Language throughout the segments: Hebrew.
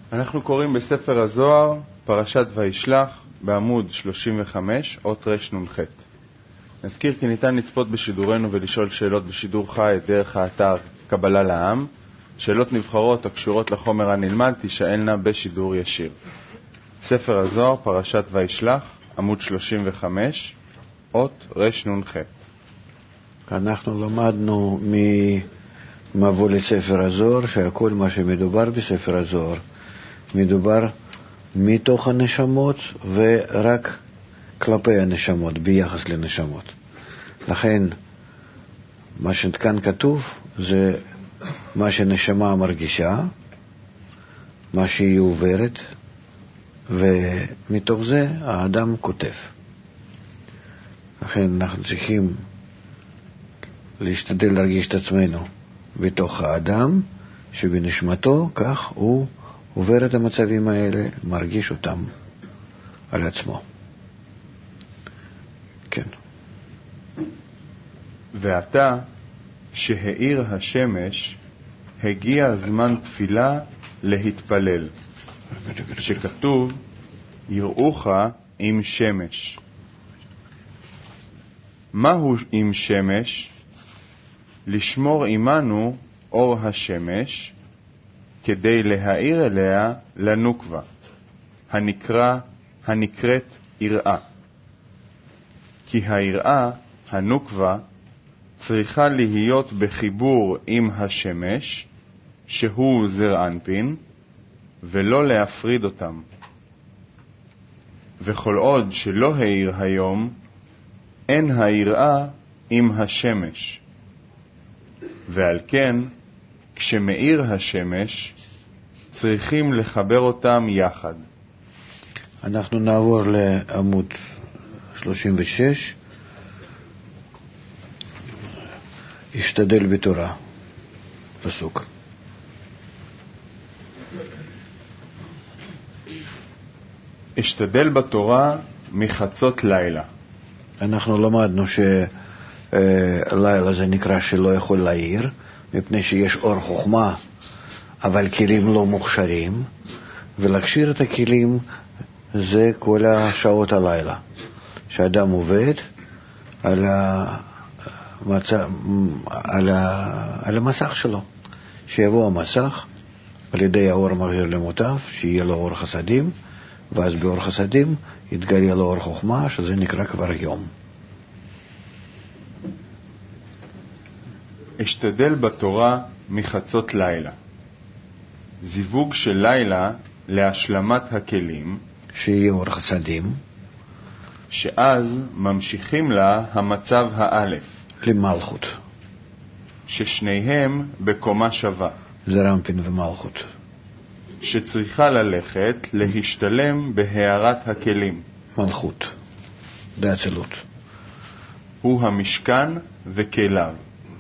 אנחנו קוראים בספר הזוהר, פרשת וישלח, בעמוד 35, אות רנ"ח. נזכיר כי ניתן לצפות בשידורנו ולשאול שאלות בשידור חי דרך האתר קבלה לעם. שאלות נבחרות הקשורות לחומר הנלמד תישאלנה בשידור ישיר. ספר הזוהר, פרשת וישלח, עמוד 35, אות רנ"ח. אנחנו למדנו ממבוא לספר הזוהר שהכל מה שמדובר בספר הזוהר מדובר מתוך הנשמות ורק כלפי הנשמות, ביחס לנשמות. לכן מה שכאן כתוב זה מה שנשמה מרגישה, מה שהיא עוברת, ומתוך זה האדם כותב. לכן אנחנו צריכים להשתדל להרגיש את עצמנו בתוך האדם שבנשמתו, כך הוא עובר את המצבים האלה, מרגיש אותם על עצמו. כן. ועתה שהאיר השמש הגיע זמן תפילה להתפלל, שכתוב יראוך עם שמש. מהו עם שמש? לשמור עמנו אור השמש כדי להאיר אליה לנוקבה, הנקראת יראה. כי היראה, הנוקבה, צריכה להיות בחיבור עם השמש, שהוא זר אנפין, ולא להפריד אותם. וכל עוד שלא האיר היום, אין היראה עם השמש. ועל כן, כשמאיר השמש, צריכים לחבר אותם יחד. אנחנו נעבור לעמוד 36. השתדל בתורה, פסוק. השתדל בתורה מחצות לילה. אנחנו למדנו שלילה זה נקרא שלא יכול להעיר, מפני שיש אור חוכמה, אבל כלים לא מוכשרים, ולהכשיר את הכלים זה כל השעות הלילה. שאדם עובד על המסך שלו, שיבוא המסך על ידי האור מחזיר למוטב, שיהיה לו אור חסדים, ואז באור חסדים יתגלה לו אור חוכמה, שזה נקרא כבר יום. השתדל בתורה מחצות לילה. זיווג של לילה להשלמת הכלים, שיהיה אור חסדים, שאז ממשיכים לה המצב האלף, למלכות, ששניהם בקומה שווה, זר אנפין ומלכות, שצריכה ללכת להשתלם בהארת הכלים, מלכות, דאצילות, הוא המשכן וכליו,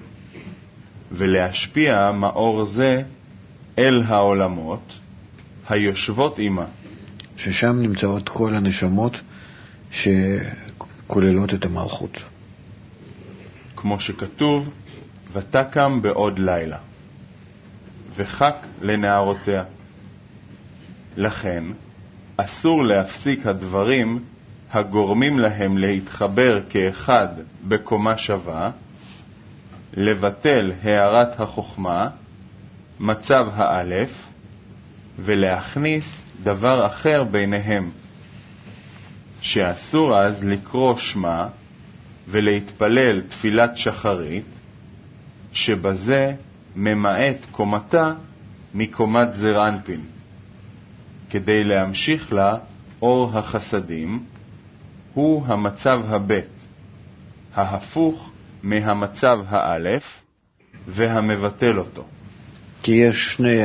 ולהשפיע מאור זה אל העולמות היושבות עמה, ששם נמצאות כל הנשמות שכוללות את המלכות. כמו שכתוב, ותקם בעוד לילה, וחק לנערותיה. לכן, אסור להפסיק הדברים הגורמים להם להתחבר כאחד בקומה שווה, לבטל הערת החוכמה, מצב האלף, ולהכניס דבר אחר ביניהם, שאסור אז לקרוא שמה ולהתפלל תפילת שחרית, שבזה ממעט קומתה מקומת זר אנפין, כדי להמשיך לה אור החסדים, הוא המצב הבית, ההפוך מהמצב האלף והמבטל אותו. כי יש שני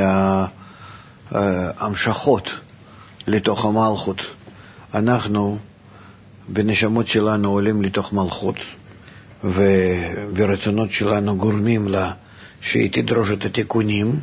המשכות לתוך המלכות. אנחנו בנשמות שלנו עולים לתוך מלכות, וברצונות שלנו גורמים לה שהיא תדרוש את התיקונים,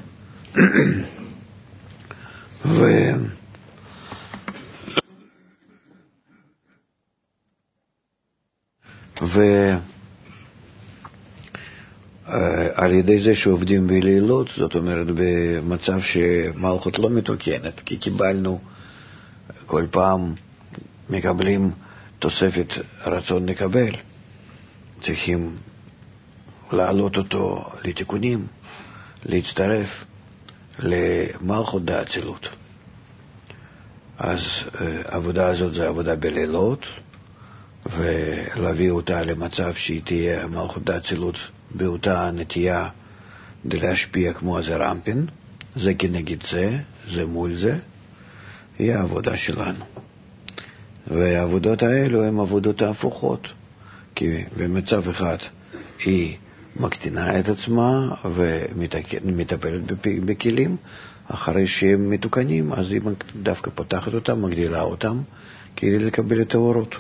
על ידי זה שעובדים בלילות, זאת אומרת במצב שמלכות לא מתוקנת, כי קיבלנו כל פעם מקבלים תוספת רצון לקבל, צריכים להעלות אותו לתיקונים, להצטרף למלכות דאצילות. אז העבודה הזאת זה עבודה בלילות, ולהביא אותה למצב שהיא תהיה מלכות דאצילות באותה נטייה להשפיע כמו הזר אנפין, זה כנגד זה מול זה, היא העבודה שלנו. והעבודות האלו הן עבודות ההפוכות, כי במצב אחד היא מקטינה את עצמה ומטפלת בכלים, אחרי שהם מתוקנים, אז היא דווקא פותחת אותם, מגדילה אותם, כדי לקבל את האורות.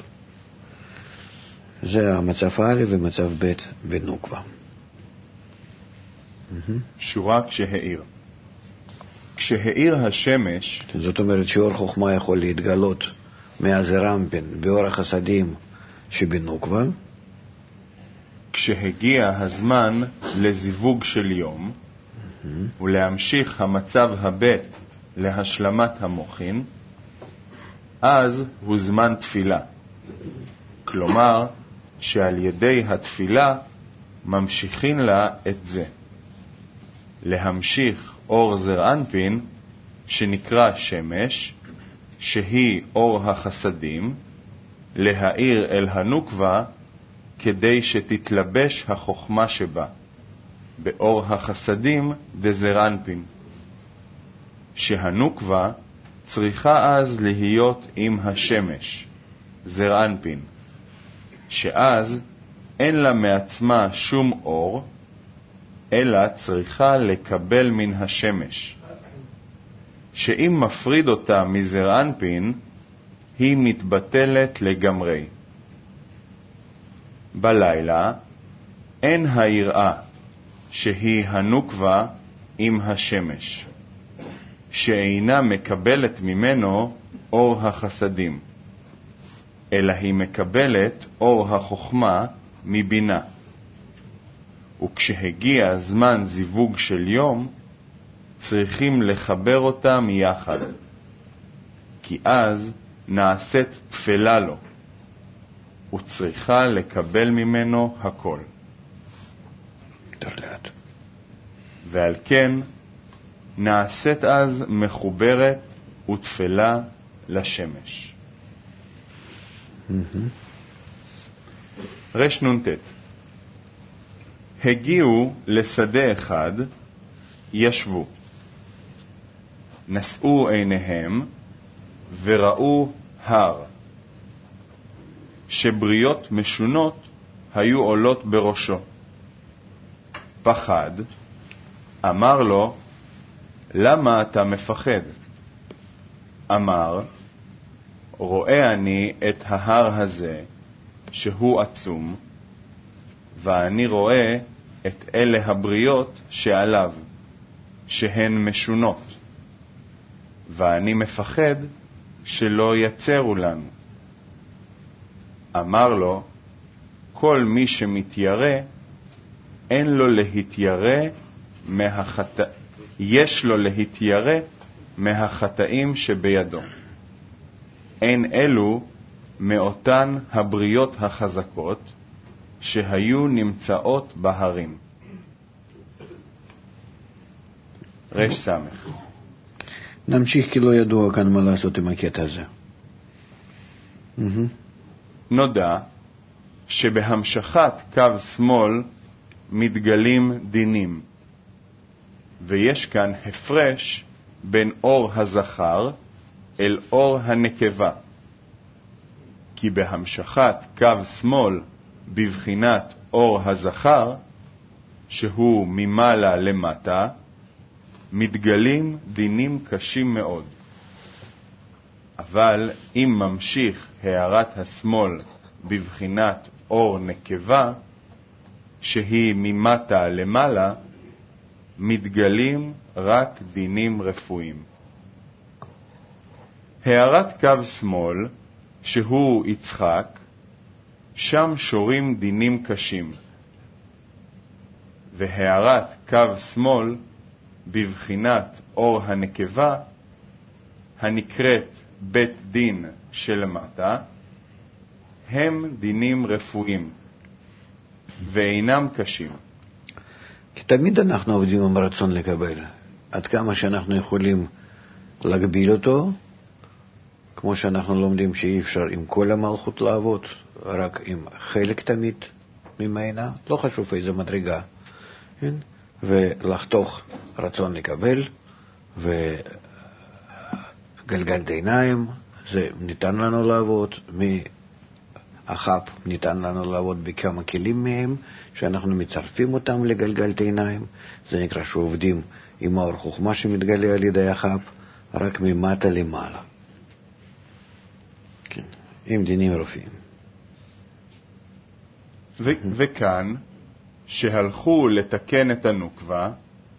זה המצב א' ומצב ב' בנוקבה. שורה כשהאיר. כשהאיר השמש, זאת אומרת שאור חוכמה יכול להתגלות מהזר אנפין באור החסדים שבנוקבה. כשהגיע הזמן לזיווג של יום, ולהמשיך המצב הבית להשלמת המוחין, אז הוא זמן תפילה. כלומר, שעל ידי התפילה ממשיכין לה את זה. להמשיך אור זר אנפין, שנקרא שמש, שהיא אור החסדים, להאיר אל הנוקבה, כדי שתתלבש החוכמה שבה, באור החסדים דזר אנפין. שהנוקבה צריכה אז להיות עם השמש, זר אנפין, שאז אין לה מעצמה שום אור, אלא צריכה לקבל מן השמש. שאם מפריד אותה מזר אנפין, היא מתבטלת לגמרי. בלילה אין היראה שהיא הנוקבה עם השמש, שאינה מקבלת ממנו אור החסדים, אלא היא מקבלת אור החוכמה מבינה. וכשהגיע זמן זיווג של יום, צריכים לחבר אותם יחד, כי אז נעשית תפלה לו, וצריכה לקבל ממנו הכל. ועל כן נעשית אז מחוברת ותפלה לשמש. רש"ט. הגיעו לשדה אחד, ישבו, נשאו עיניהם וראו הר, שבריות משונות היו עולות בראשו. פחד, אמר לו, למה אתה מפחד? אמר, רואה אני את ההר הזה, שהוא עצום, ואני רואה את אלה הבריות שעליו, שהן משונות, ואני מפחד שלא יצרו לנו. אמר לו, כל מי שמתיירא, אין לו להתיירא יש לו להתיירא מהחטאים שבידו. אין אלו מאותן הבריות החזקות שהיו נמצאות בהרים. רש סמך. נמשיך כי לא ידוע כאן מה לעשות עם הקטע הזה. נודע שבהמשכת קו שמאל מתגלים דינים, ויש כאן הפרש בין אור הזכר אל אור הנקבה, כי בהמשכת קו שמאל בבחינת אור הזכר, שהוא ממעלה למטה, מתגלים דינים קשים מאוד. אבל אם ממשיך הערת השמאל בבחינת אור נקבה, שהיא ממטה למעלה, מתגלים רק דינים רפואיים. הערת קו שמאל, שהוא יצחק, שם שורים דינים קשים. והערת קו שמאל בבחינת אור הנקבה, הנקראת בית דין שלמטה, הם דינים רפואיים ואינם קשים. כי תמיד אנחנו עובדים עם רצון לקבל. עד כמה שאנחנו יכולים להגביל אותו, כמו שאנחנו לומדים שאי אפשר עם כל המלכות לעבוד, רק עם חלק תמיד ממנה, לא חשוב איזה מדרגה, כן? ולחתוך רצון לקבל, וגלגל עיניים, זה ניתן לנו לעבוד, מהחפ ניתן לנו לעבוד בכמה כלים מהם, שאנחנו מצרפים אותם לגלגל עיניים, זה נקרא שעובדים עם האור חוכמה שמתגלה על ידי החפ, רק ממטה למעלה. כן, עם דינים רופאים. וכאן, שהלכו לתקן את הנוקבה,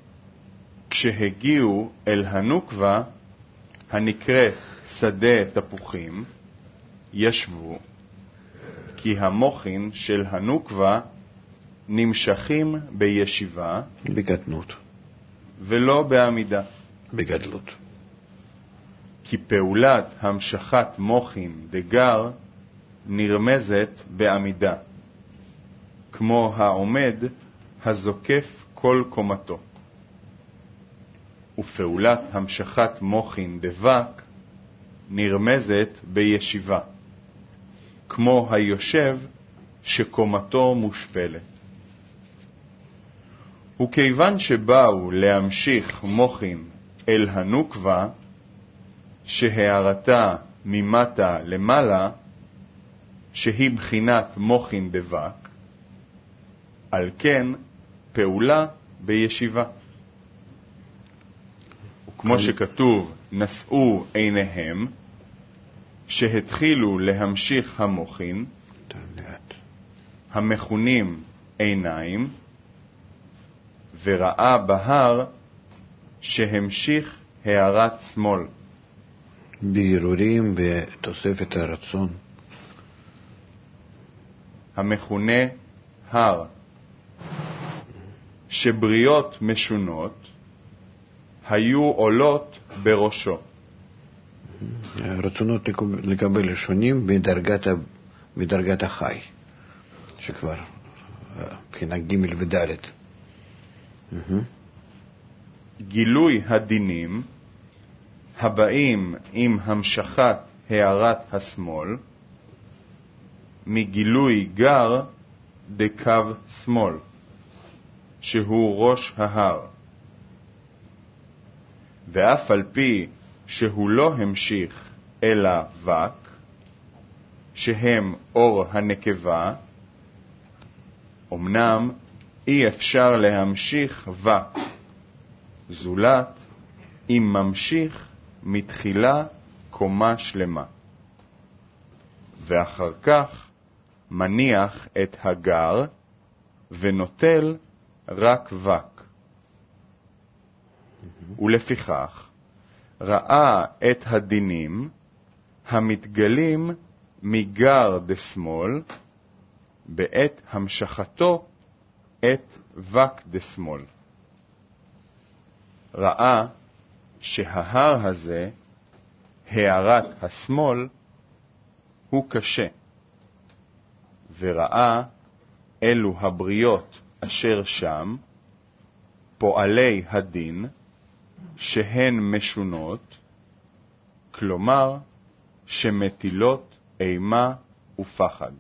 כשהגיעו אל הנוקבה, הנקראת שדה תפוחים, ישבו, כי המוחין של הנוקבה נמשכים בישיבה, בקטנות, ולא בעמידה. בגדלות. כי פעולת המשכת מוחין דגר נרמזת בעמידה, כמו העומד הזוקף כל קומתו. ופעולת המשכת מוחין דבק נרמזת בישיבה, כמו היושב שקומתו מושפלת. וכיוון שבאו להמשיך מוחין אל הנוקבה, שהערתה ממטה למעלה, שהיא בחינת מוחין דבק, על כן פעולה בישיבה. וכמו שכתוב, נשאו עיניהם, שהתחילו להמשיך המוחין, המכונים עיניים, וראה בהר שהמשיך הערת שמאל. בהירורים בתוספת הרצון. המכונה הר, שבריות משונות היו עולות בראשו. רצונות לקבל שונים בדרגת החי, שכבר בחינה ג' וד'. גילוי הדינים הבאים עם המשכת הערת השמאל, מגילוי גר דקו שמאל, שהוא ראש ההר. ואף על פי שהוא לא המשיך אלא וק, שהם אור הנקבה, אמנם אי אפשר להמשיך וק, זולת אם ממשיך מתחילה קומה שלמה, ואחר כך מניח את הגר ונוטל רק וק. ולפיכך ראה את הדינים המתגלים מגר דשמאל בעת המשכתו את וק דשמאל. ראה שההר הזה, הערת השמאל, הוא קשה, וראה אלו הבריות אשר שם, פועלי הדין, שהן משונות, כלומר שמטילות אימה ופחד.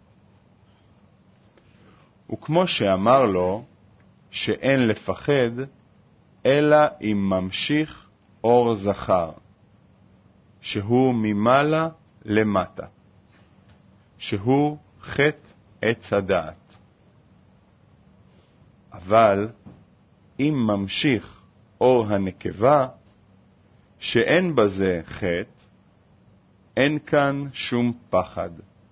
וכמו שאמר לו שאין לפחד, אלא אם ממשיך אור זכר, שהוא ממעלה למטה, שהוא חטא עץ הדעת. אבל אם ממשיך אור הנקבה, שאין בזה חטא, אין כאן שום פחד.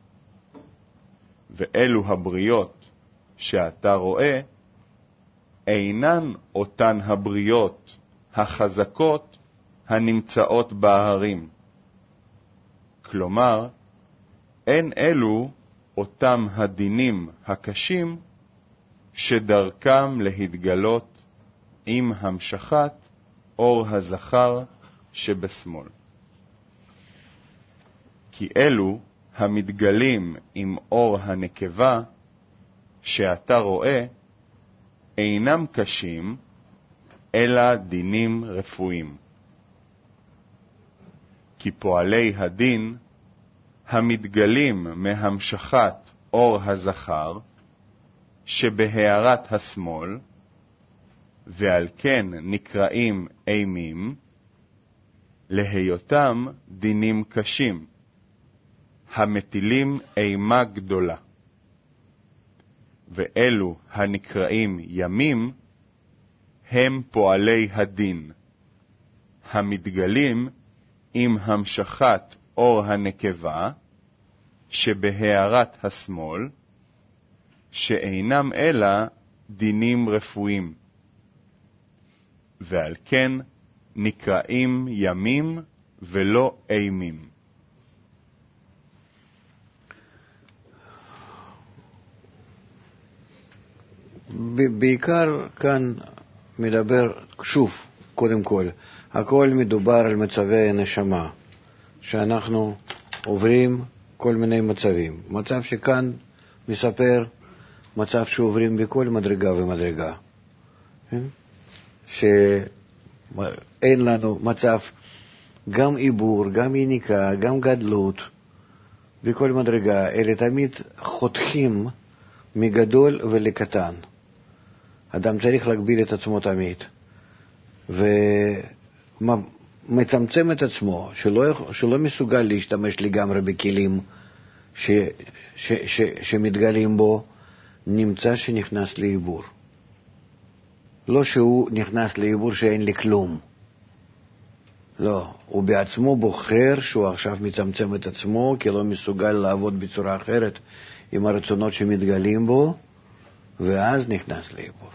ואלו הבריות שאתה רואה, אינן אותן הבריות החזקות הנמצאות בהרים. כלומר, אין אלו אותם הדינים הקשים שדרכם להתגלות עם המשכת אור הזכר שבשמאל. כי אלו המתגלים עם אור הנקבה שאתה רואה אינם קשים, אלא דינים רפואיים. כי פועלי הדין המתגלים מהמשכת אור הזכר שבהערת השמאל, ועל כן נקראים אימים, להיותם דינים קשים, המטילים אימה גדולה. ואלו הנקראים ימים, הם פועלי הדין, המתגלים עם המשכת אור הנקבה שבהערת השמאל, שאינם אלא דינים רפואיים, ועל כן נקראים ימים ולא אימים. בעיקר כאן מדבר, שוב, קודם כל, הכל מדובר על מצבי הנשמה, שאנחנו עוברים כל מיני מצבים. מצב שכאן מספר מצב שעוברים בכל מדרגה ומדרגה. שאין לנו מצב, גם עיבור, גם יניקה, גם גדלות, בכל מדרגה, אלה תמיד חותכים מגדול ולקטן. אדם צריך להגביל את עצמו תמיד, ומצמצם את עצמו, שלא מסוגל להשתמש לגמרי בכלים שמתגלים בו, נמצא שנכנס לעיבור. לא שהוא נכנס לעיבור שאין לי כלום. לא, הוא בעצמו בוחר שהוא עכשיו מצמצם את עצמו, כי לא מסוגל לעבוד בצורה אחרת עם הרצונות שמתגלים בו, ואז נכנס לעיבור.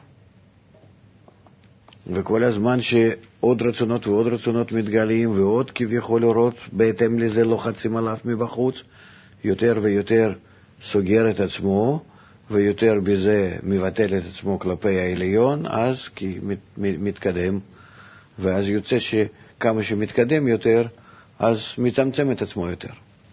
וכל הזמן שעוד רצונות ועוד רצונות מתגלים, ועוד כביכול אורות, בהתאם לזה לוחצים עליו מבחוץ, יותר ויותר סוגר את עצמו, ויותר בזה מבטל את עצמו כלפי העליון, אז כי מתקדם, ואז יוצא שכמה שמתקדם יותר, אז מצמצם את עצמו יותר.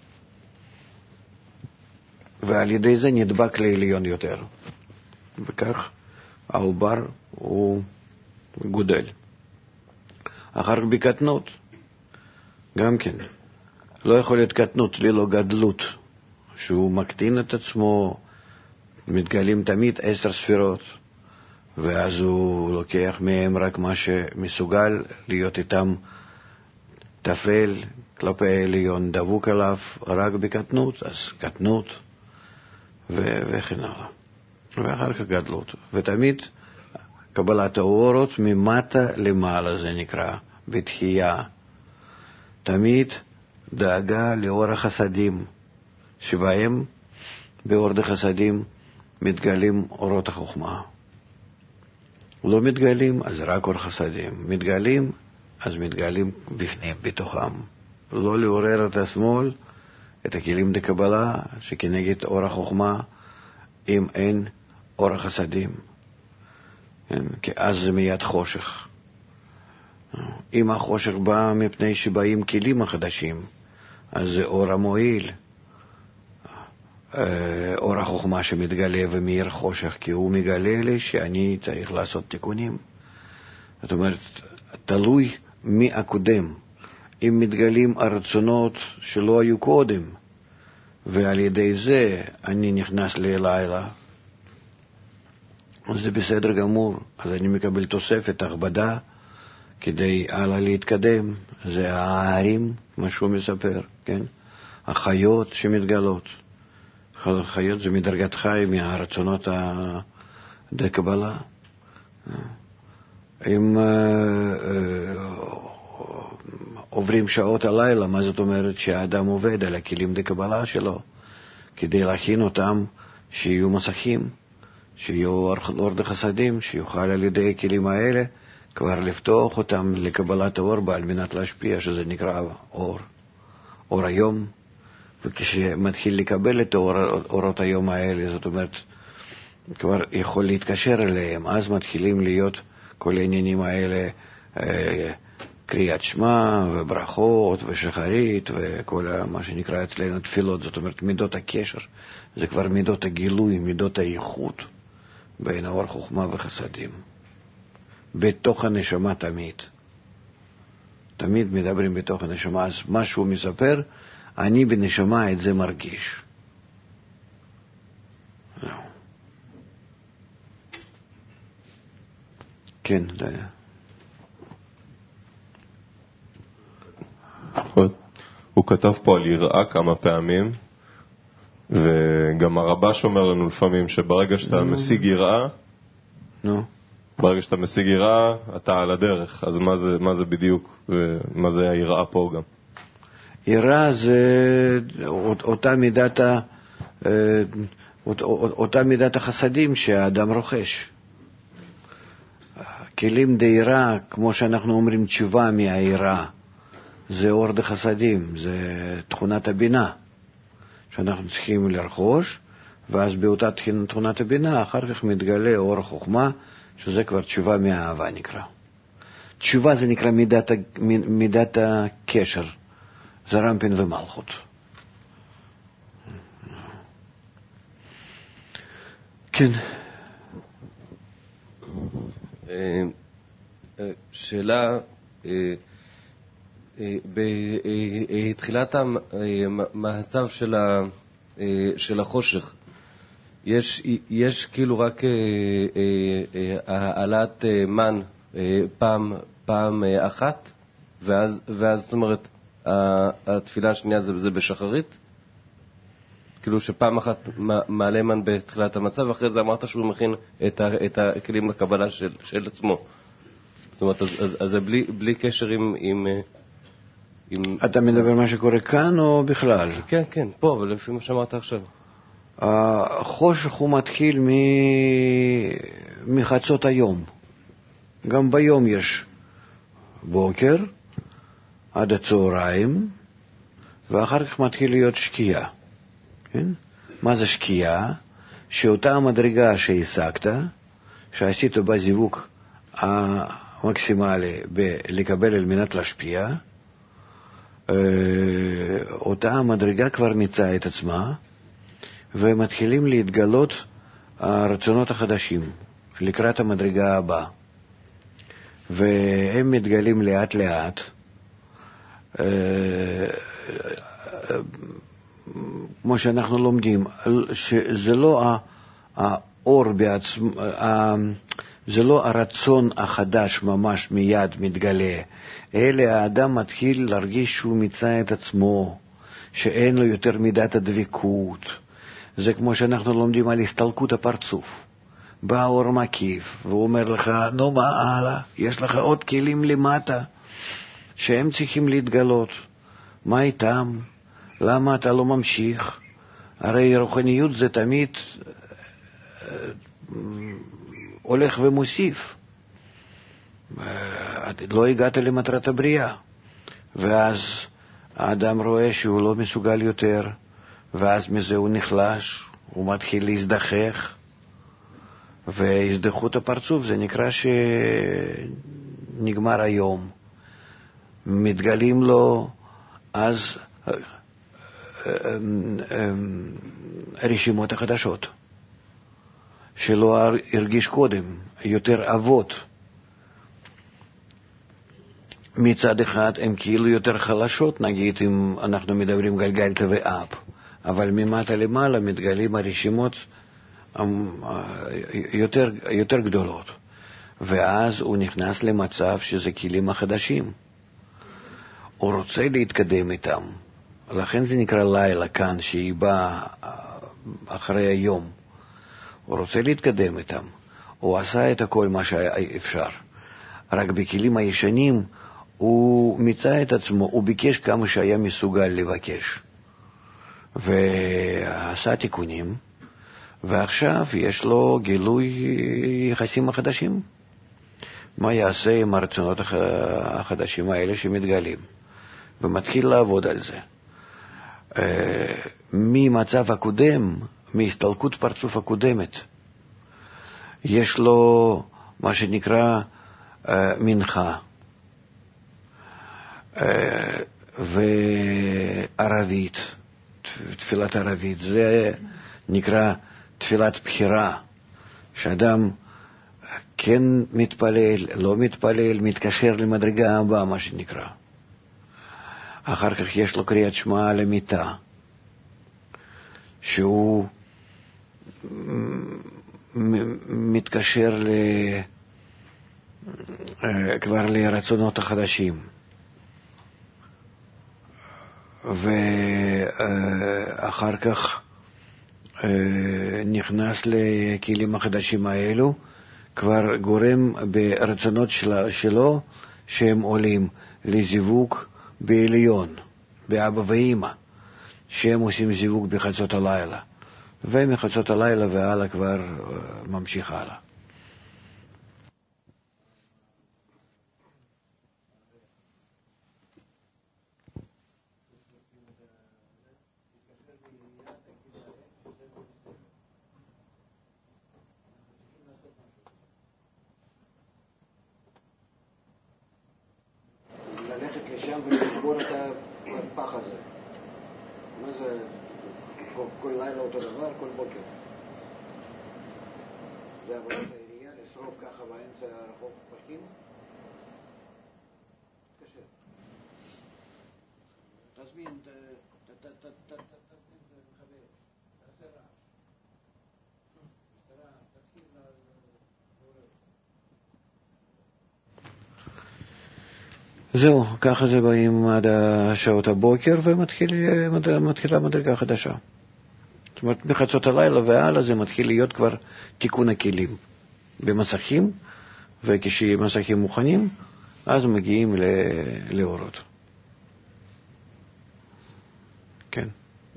ועל ידי זה נדבק לעליון יותר. וכך העובר הוא גודל. אחר כך בקטנות, גם כן, לא יכול להיות קטנות ללא גדלות, שהוא מקטין את עצמו, מתגלים תמיד 10 ספירות, ואז הוא לוקח מהם רק מה שמסוגל להיות איתם תפל כלפי העליון, דבוק עליו רק בקטנות, אז קטנות וכן הלאה. ואחר כך גדלות. ותמיד קבלת האורות ממטה למעלה, זה נקרא, בתחייה. תמיד דאגה לאור החסדים, שבהם באור החסדים מתגלים אורות החוכמה. לא מתגלים, אז רק אור חסדים. מתגלים, אז מתגלים בפנים, בתוכם. לא לעורר את השמאל, את הכלים דקבלה, שכנגד אור החוכמה, אם אין אור החסדים. כי אז זה מיד חושך. אם החושך בא מפני שבאים כלים החדשים, אז זה אור המועיל. אור החוכמה שמתגלה ומאיר חושך, כי הוא מגלה לי שאני צריך לעשות תיקונים. זאת אומרת, תלוי מי הקודם. אם מתגלים הרצונות שלא היו קודם, ועל ידי זה אני נכנס ללילה, אז זה בסדר גמור. אז אני מקבל תוספת הכבדה כדי הלאה להתקדם. זה הערים, מה שהוא מספר, כן? החיות שמתגלות. החיות זה מדרגת חי, מהרצונות דקבלה. אם עוברים שעות הלילה, מה זאת אומרת? שהאדם עובד על הכלים דקבלה שלו, כדי להכין אותם שיהיו מסכים, שיהיו אור דחסדים, שיוכל על ידי הכלים האלה כבר לפתוח אותם לקבלת האור, על מנת להשפיע, שזה נקרא אור היום. וכשמתחיל לקבל את אורות היום האלה, זאת אומרת, כבר יכול להתקשר אליהם, אז מתחילים להיות כל העניינים האלה, קריאת שמע וברכות ושחרית וכל מה שנקרא אצלנו תפילות. זאת אומרת, מידות הקשר זה כבר מידות הגילוי, מידות האיכות בין האור חוכמה וחסדים בתוך הנשמה. תמיד מדברים בתוך הנשמה. אז מה שהוא מספר, אני בנשמה את זה מרגיש. כן, דליה. הוא כתב פה על יראה כמה פעמים, וגם הרבש אומר לנו לפעמים שברגע שאתה משיג יראה, ברגע שאתה משיג יראה, אתה על הדרך. אז מה זה בדיוק, ומה זה היראה פה גם? יראה זה אותה מידת החסדים שהאדם רוכש. כלים דירה, כמו שאנחנו אומרים, תשובה מהיראה, זה אור דחסדים, זה תכונת הבינה שאנחנו צריכים לרכוש, ואז באותה תכונת הבינה אחר כך מתגלה אור החוכמה, שזה כבר תשובה מהאהבה נקרא. תשובה זה נקרא מידת הקשר, זה רמפין ומלכות. כן. שאלה, בתחילת המצב של החושך, יש כאילו רק העלאת מן פעם אחת, ואז זאת אומרת, התפילה השנייה זה בשחרית? כאילו שפעם אחת מעלה מן בתחילת המצב, אחרי זה אמרת שהוא מכין את הכלים לקבלה של עצמו. זאת אומרת, אז זה בלי קשר עם... אתה מדבר מה שקורה כאן או בכלל? כן, כן, פה, אבל לפי מה שאמרת עכשיו. החושך הוא מתחיל מחצות היום. גם ביום יש בוקר עד הצהריים, ואחר כך מתחיל להיות שקיעה. כן? מה זה שקיעה? שאותה המדרגה שהשגת, שעשית בזיווג המקסימלי לקבל על מנת להשפיע, אותה המדרגה כבר מיצה את עצמה, ומתחילים להתגלות הרצונות החדשים לקראת המדרגה הבאה, והם מתגלים לאט לאט. כמו שאנחנו לומדים, שזה לא האור בעצמו, זה לא הרצון החדש ממש מיד מתגלה, אלא האדם מתחיל להרגיש שהוא מיצה את עצמו, שאין לו יותר מידת הדבקות. זה כמו שאנחנו לומדים על הסתלקות הפרצוף. בא האור מקיף, והוא אומר לך, נו מה הלאה? יש לך עוד כלים למטה, שהם צריכים להתגלות. מה איתם? למה אתה לא ממשיך? הרי רוחניות זה תמיד הולך ומוסיף. לא הגעת למטרת הבריאה, ואז האדם רואה שהוא לא מסוגל יותר, ואז מזה הוא נחלש, הוא מתחיל להזדחך, והזדחות הפרצוף זה נקרא שנגמר היום. מתגלים לו אז הרשימות החדשות שלא הרגיש קודם, יותר אבות. מצד אחד הן כאילו יותר חלשות, נגיד אם אנחנו מדברים גלגלתא ואב, אבל ממטה למעלה מתגלים הרשימות יותר גדולות, ואז הוא נכנס למצב שזה כלים החדשים, הוא רוצה להתקדם איתם. לכן זה נקרא לילה כאן, שהיא באה אחרי היום. הוא רוצה להתקדם איתם, הוא עשה את הכל מה שאפשר, רק בכלים הישנים הוא מיצה את עצמו, הוא ביקש כמה שהיה מסוגל לבקש, ועשה תיקונים, ועכשיו יש לו גילוי יחסים החדשים. מה יעשה עם הרצונות החדשים האלה שמתגלים? ומתחיל לעבוד על זה. ממצב הקודם, מהסתלקות פרצוף הקודמת, יש לו מה שנקרא מנחה וערבית, תפילת ערבית, זה נקרא תפילת בחירה, שאדם כן מתפלל, לא מתפלל, מתקשר למדרגה הבאה, מה שנקרא. אחר כך יש לו קריאת שמע על המיטה, שהוא מתקשר כבר לרצונות החדשים, ואחר כך נכנס לכלים החדשים האלו, כבר גורם ברצונות שלו שהם עולים לזיווג בעליון, באבא ואמא, שהם עושים זיווג בחצות הלילה, ומחצות הלילה והלאה כבר ממשיך הלאה. ללכת לשם ולשבור את הפח הזה. מה זה? כל לילה אותו דבר, כל בוקר. זה עבודת העירייה, לשרוף ככה באמצע הרחוב פחים? קשה. תזמין, תחבר. תעשה רעש. משטרה, תתחיל זהו, ככה זה באים עד שעות הבוקר ומתחילה מדרגה חדשה. זאת אומרת, מחצות הלילה והלאה זה מתחיל להיות כבר תיקון הכלים במסכים, וכשמסכים מוכנים, אז מגיעים לאורות. כן.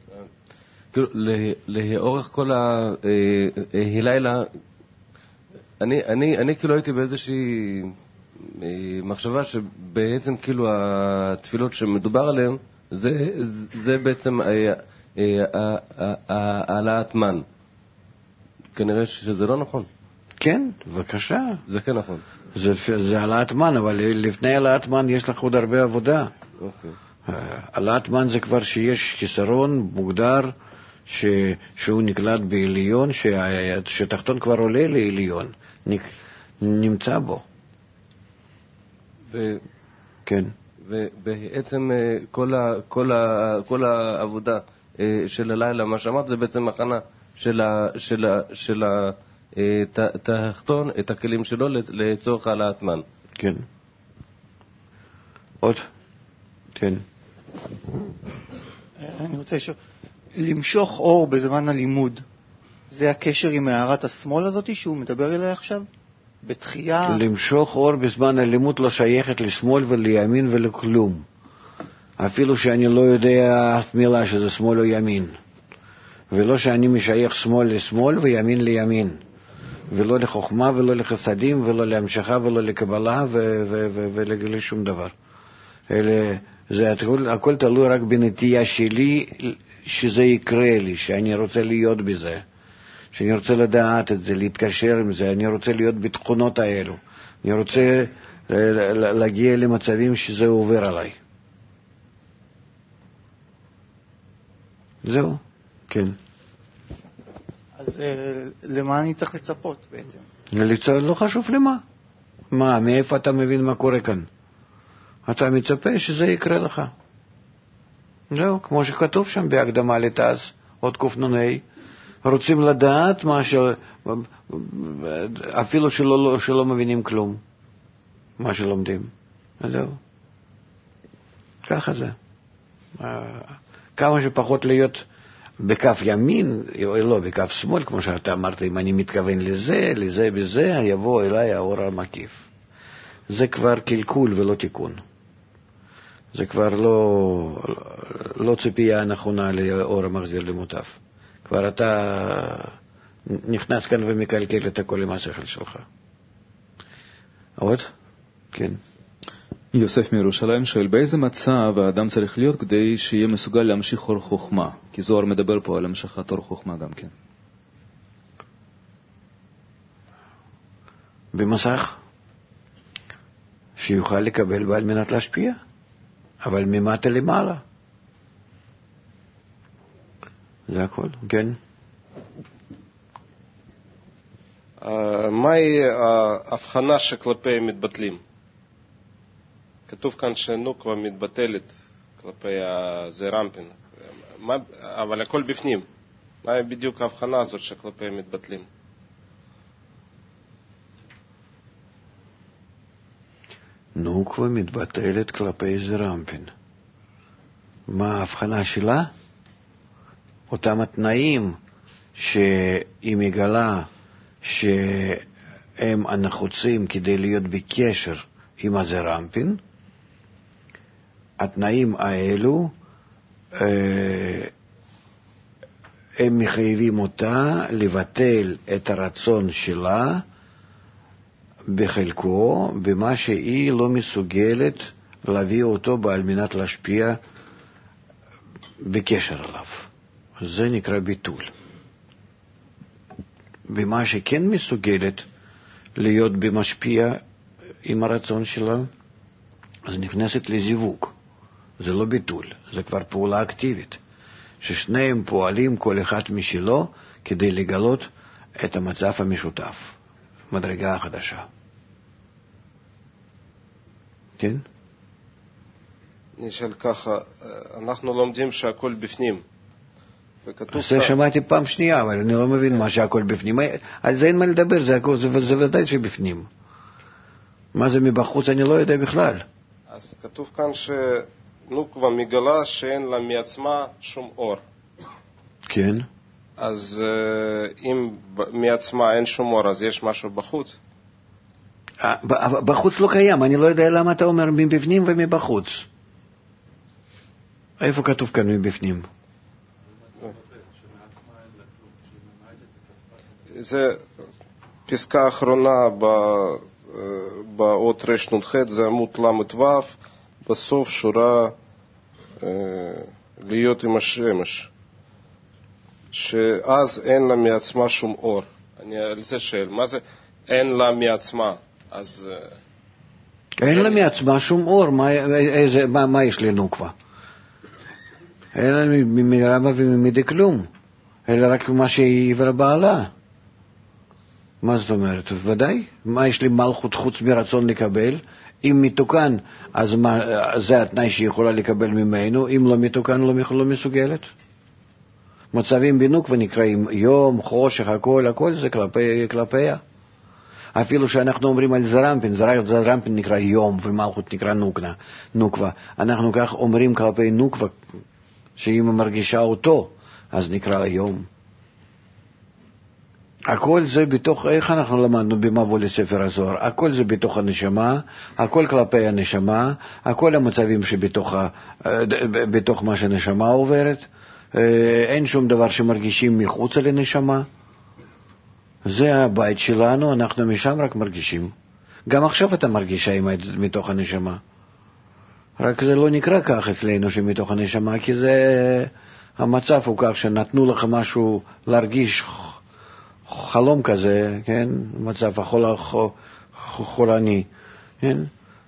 לאורך כל הלילה, אני כאילו הייתי באיזושהי מחשבה שבעצם כאילו התפילות שמדובר עליהן זה בעצם העלאת מן. כנראה שזה לא נכון. כן, בבקשה. זה כן נכון. זה העלאת מן, אבל לפני העלאת מן יש לך עוד הרבה עבודה. אוקיי. העלאת מן זה כבר שיש חיסרון מוגדר שהוא נקלט בעליון, שתחתון כבר עולה לעליון, נמצא בו. כן. ובעצם כל העבודה של הלילה, מה שאמרת, זה בעצם הכנה של התחתון, את הכלים שלו לצורך העלאת מן. כן. עוד? כן. אני רוצה לשאול, למשוך אור בזמן הלימוד, זה הקשר עם הערת השמאל הזאת שהוא מדבר אליה עכשיו? בתחייה... למשוך אור בזמן הלימוד לא שייכת לשמאל ולימין ולכלום. אפילו שאני לא יודע אף מילה שזה שמאל או ימין. ולא שאני משייך שמאל לשמאל וימין לימין. ולא לחוכמה ולא לחסדים ולא להמשכה ולא לקבלה ולשום דבר. זה הכל תלוי רק בנטייה שלי שזה יקרה לי, שאני רוצה להיות בזה. שאני רוצה לדעת את זה, להתקשר עם זה, אני רוצה להיות בתכונות האלו, אני רוצה להגיע למצבים שזה עובר עליי. זהו, כן. אז למה אני צריך לצפות בעצם? לא חשוב למה. מאיפה אתה מבין מה קורה כאן? אתה מצפה שזה יקרה לך. זהו, כמו שכתוב שם בהקדמה לתז, עוד קופנוני, רוצים לדעת מה אפילו שלא מבינים כלום, מה שלומדים. זהו. ככה זה. כמה שפחות להיות בכף ימין, או לא בכף שמאל, כמו שאתה אמרת, אם אני מתכוון לזה, בזה, יבוא אליי האור המקיף. זה כבר קלקול ולא תיקון. זה כבר לא ציפייה נכונה לאור המחזיר למוטף. כבר אתה נכנס כאן ומקלקל את הכל עם השכל שלך. עוד? כן. יוסף מירושלים שואל, באיזה מצב האדם צריך להיות כדי שיהיה מסוגל להמשיך אור חוכמה? כי זוהר מדבר פה על המשכת אור חוכמה גם כן. במסך, שיוכל לקבל ועל מנת להשפיע, אבל ממטה למעלה. זה הכל, כן. מהי ההבחנה שכלפי מתבטלים? כתוב כאן שנוקבה מתבטלת כלפי זעירנפין, אבל הכל בפנים. מה בדיוק ההבחנה הזאת שכלפי מתבטלים? נוקבה מתבטלת כלפי זעירנפין. מה ההבחנה שלה? אותם התנאים שהיא מגלה שהם הנחוצים כדי להיות בקשר עם הזעירנפין, התנאים האלו הם מחייבים אותה לבטל את הרצון שלה בחלקו, במה שהיא לא מסוגלת להביא אותו על מנת להשפיע בקשר אליו. זה נקרא ביטול. במה שכן מסוגלת להיות במשפיע עם הרצון שלה, אז נכנסת לזיווג. זה לא ביטול, זה כבר פעולה אקטיבית, ששניהם פועלים כל אחד משלו כדי לגלות את המצב המשותף, מדרגה החדשה. כן? נשאל ככה, אנחנו לומדים שהכל בפנים. זה שמעתי פעם שנייה, אבל אני לא מבין מה שהכל בפנים. על זה אין מה לדבר, זה ודאי שבפנים. מה זה מבחוץ אני לא יודע בכלל. אז כתוב כאן שנוקבה מגלה שאין לה מעצמה שום אור. כן. אז אם מעצמה אין שום אור, אז יש משהו בחוץ? בחוץ לא קיים, אני לא יודע למה אתה אומר מבפנים ומבחוץ. איפה כתוב כאן מבפנים? זה פסקה האחרונה באות רנ"ח, זה עמוד ל"ו, בסוף שורה להיות עם השמש, שאז אין לה מעצמה שום אור. אני על זה שואל, מה זה אין לה מעצמה? אז אין לה מעצמה שום אור, מה יש לנוקבה? אין לה מרבה ומדי כלום, אלא רק מה שהיא עברה בעלה. מה זאת אומרת? ודאי. מה יש לי מלכות חוץ מרצון לקבל? אם מתוקן, אז זה התנאי שהיא יכולה לקבל ממנו. אם לא מתוקן, לא מסוגלת. מצבים בנוקבה נקראים יום, חושך, הכל זה כלפיה. אפילו שאנחנו אומרים על זעירנפין נקרא יום ומלכות נקרא נוקבה. אנחנו כך אומרים כלפי נוקבה, שאם היא מרגישה אותו, אז נקרא יום. הכל זה בתוך, איך אנחנו למדנו במבוא לספר הזוהר, הכל זה בתוך הנשמה, הכל כלפי הנשמה, הכל המצבים בתוך מה שהנשמה עוברת, אין שום דבר שמרגישים מחוץ לנשמה. זה הבית שלנו, אנחנו משם רק מרגישים. גם עכשיו אתה מרגישה מתוך הנשמה. רק זה לא נקרא כך אצלנו שמתוך הנשמה, כי זה המצב הוא כך שנתנו לך משהו להרגיש חלום כזה, כן? מצב חולני, כן?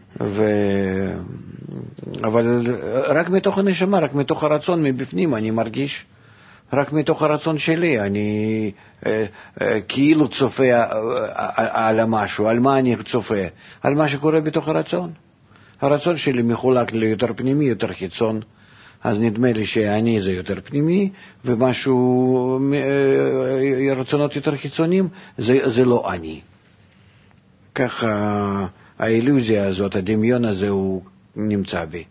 אבל רק מתוך הנשמה, רק מתוך הרצון מבפנים אני מרגיש, רק מתוך הרצון שלי אני כאילו צופה על משהו. על מה אני צופה? על מה שקורה בתוך הרצון. הרצון שלי מחולק ליותר פנימי, יותר חיצון. אז נדמה לי שאני זה יותר פנימי, ומשהו, רצונות יותר חיצוניים, זה לא אני. ככה האילוזיה הזאת, הדמיון הזה הוא נמצא בי.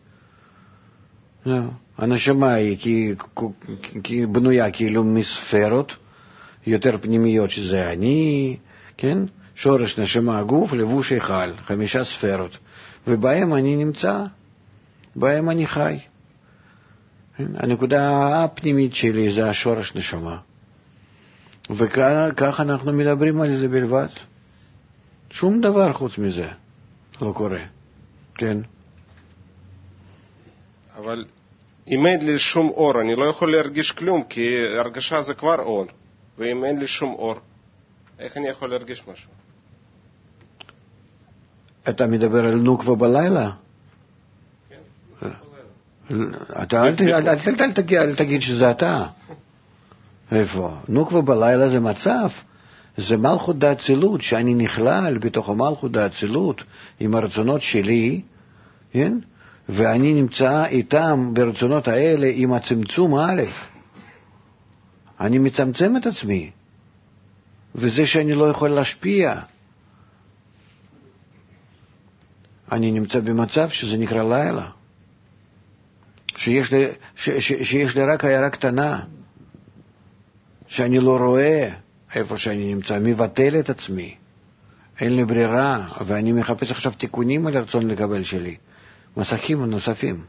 הנשמה היא בנויה כאילו מספרות, יותר פנימיות שזה אני, כן? שורש נשמה הגוף, לבוש היכל, 5 ספרות, ובהם אני נמצא, בהם אני חי. הנקודה הפנימית שלי זה השורש נשמה. וכך אנחנו מדברים על זה בלבד. שום דבר חוץ מזה לא קורה. כן? אבל אם אין לי שום אור, אני לא יכול להרגיש כלום, כי הרגשה זה כבר אור. ואם אין לי שום אור, איך אני יכול להרגיש משהו? אתה מדבר על נוקבה בלילה? אתה אל תגיד שזה אתה. איפה? נוקבה בלילה זה מצב, זה מלכות דאצילות, שאני נכלל בתוך המלכות דאצילות עם הרצונות שלי, כן? ואני נמצא איתם ברצונות האלה עם הצמצום א'. אני מצמצם את עצמי, וזה שאני לא יכול להשפיע. אני נמצא במצב שזה נקרא לילה. שיש לי רק עיירה קטנה, שאני לא רואה איפה שאני נמצא, מבטל את עצמי, אין לי ברירה, ואני מחפש עכשיו תיקונים על הרצון לקבל שלי, מסכים נוספים.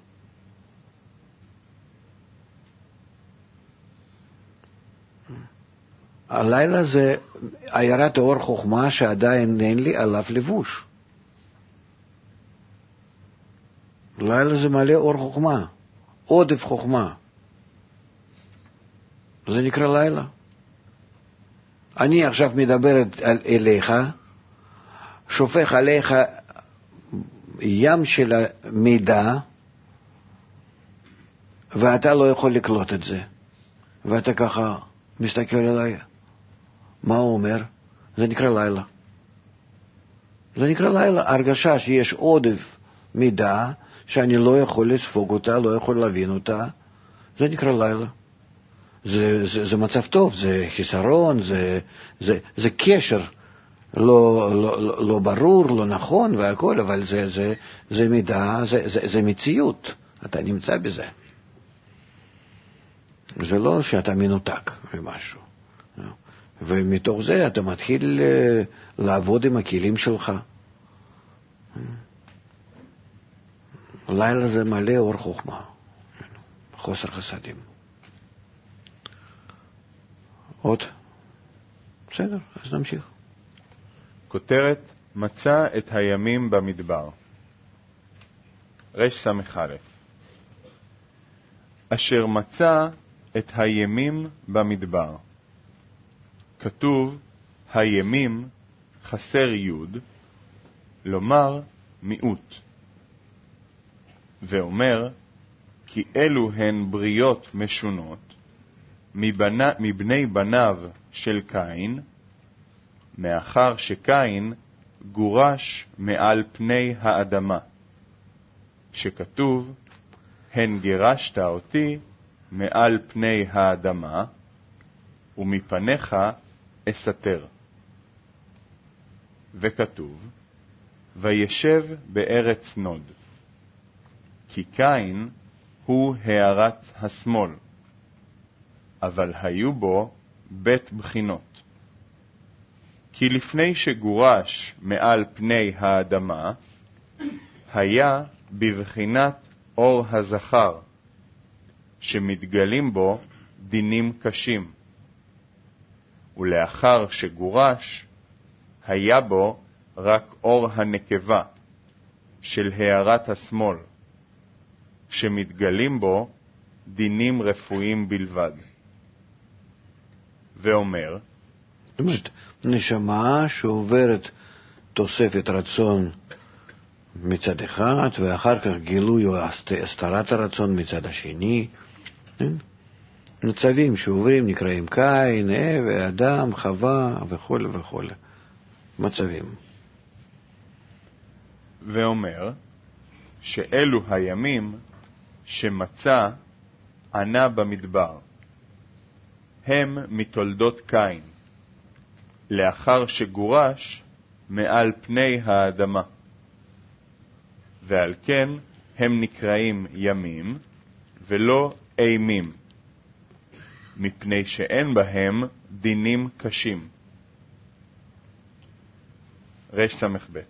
הלילה זה עיירת אור חוכמה שעדיין אין לי עליו לבוש. לילה זה מלא אור חוכמה, עודף חוכמה. זה נקרא לילה. אני עכשיו מדברת אליך, שופך עליך ים של מידע, ואתה לא יכול לקלוט את זה. ואתה ככה מסתכל עליי. מה הוא אומר? זה נקרא לילה. זה נקרא לילה. הרגשה שיש עודף מידע, שאני לא יכול לספוג אותה, לא יכול להבין אותה, זה נקרא לילה. זה מצב טוב, זה חיסרון, זה קשר לא ברור, לא נכון והכל, אבל זה מידע, זה מציאות, אתה נמצא בזה. זה לא שאתה מנותק ממשהו. ומתוך זה אתה מתחיל לעבוד עם הכלים שלך. לילה זה מלא אור חוכמה, חוסר חסדים. עוד? בסדר, אז נמשיך. כותרת, מצא את הימים במדבר. רש סמך א', אשר מצא את הימים במדבר. כתוב הימים חסר יוד, לומר מיעוט. ואומר כי אלו הן בריות משונות מבני בניו של קין, מאחר שקין גורש מעל פני האדמה, שכתוב הן גירשת אותי מעל פני האדמה ומפניך אסתר. וכתוב וישב בארץ נוד, כי קין הוא הערת השמאל, אבל היו בו בית בחינות. כי לפני שגורש מעל פני האדמה, היה בבחינת אור הזכר, שמתגלים בו דינים קשים. ולאחר שגורש, היה בו רק אור הנקבה, של הערת השמאל, שמתגלים בו דינים רפואיים בלבד. ואומר, זאת אומרת, נשמה שעוברת תוספת רצון מצד אחד, ואחר כך גילוי או הסתרת הרצון מצד השני. מצבים שעוברים נקראים קין, אדם, חווה וכו' וכו'. מצבים. ואומר שאלו הימים שמצא ענה במדבר, הם מתולדות קין, לאחר שגורש מעל פני האדמה. ועל כן הם נקראים ימים ולא אימים, מפני שאין בהם דינים קשים. רש סמך ב',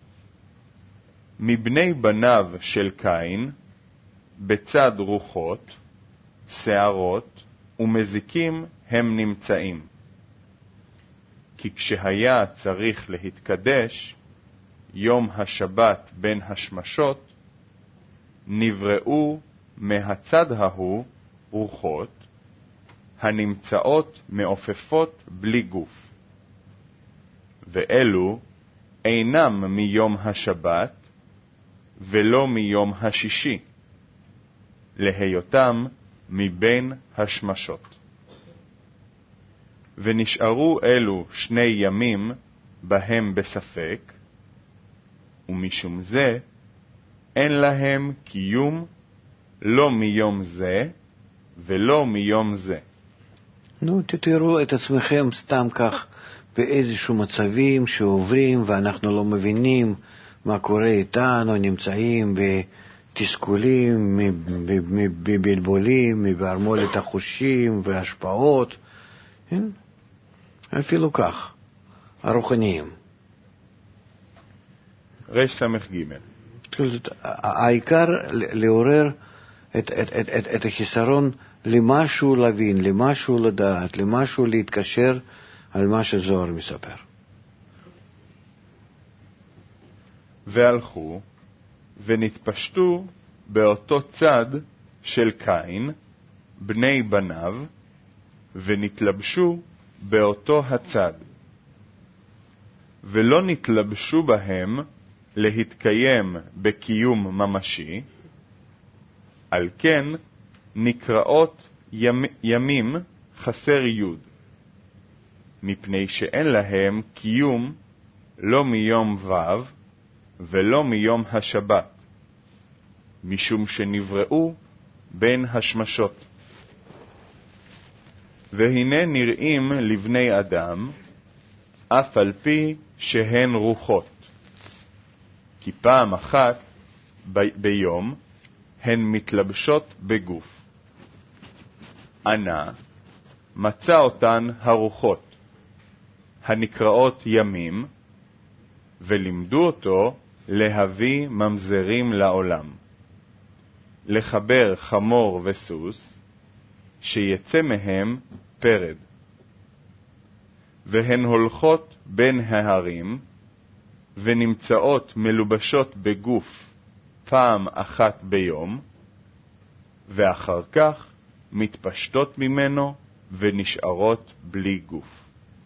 מבני בניו של קין, בצד רוחות, שערות ומזיקים הם נמצאים. כי כשהיה צריך להתקדש, יום השבת בין השמשות, נבראו מהצד ההוא רוחות, הנמצאות מעופפות בלי גוף. ואלו אינם מיום השבת ולא מיום השישי, להיותם מבין השמשות. ונשארו אלו 2 ימים בהם בספק, ומשום זה אין להם קיום לא מיום זה ולא מיום זה. נו, תתארו את עצמכם סתם כך באיזשהו מצבים שעוברים ואנחנו לא מבינים מה קורה איתנו, נמצאים בתסכולים, מבלבולים, מבערמולת החושים והשפעות, אפילו כך, הרוחניים. רש סמך ג' העיקר לעורר את החיסרון למשהו להבין, למשהו לדעת, למשהו להתקשר על מה שזוהר מספר. והלכו ונתפשטו באותו צד של קין, בני בניו, ונתלבשו באותו הצד. ולא נתלבשו בהם להתקיים בקיום ממשי, על כן נקראות ימים חסר יוד, מפני שאין להם קיום לא מיום ו' ולא מיום השבת, משום שנבראו בין השמשות. והנה נראים לבני אדם, אף על פי שהן רוחות, כי פעם אחת ביום הן מתלבשות בגוף. ענה, מצא אותן הרוחות, הנקראות ימים, ולימדו אותו להביא ממזרים לעולם, לחבר חמור וסוס, שיצא מהם פרד. והן הולכות בין ההרים, ונמצאות מלובשות בגוף פעם אחת ביום, ואחר כך מתפשטות ממנו ונשארות בלי גוף.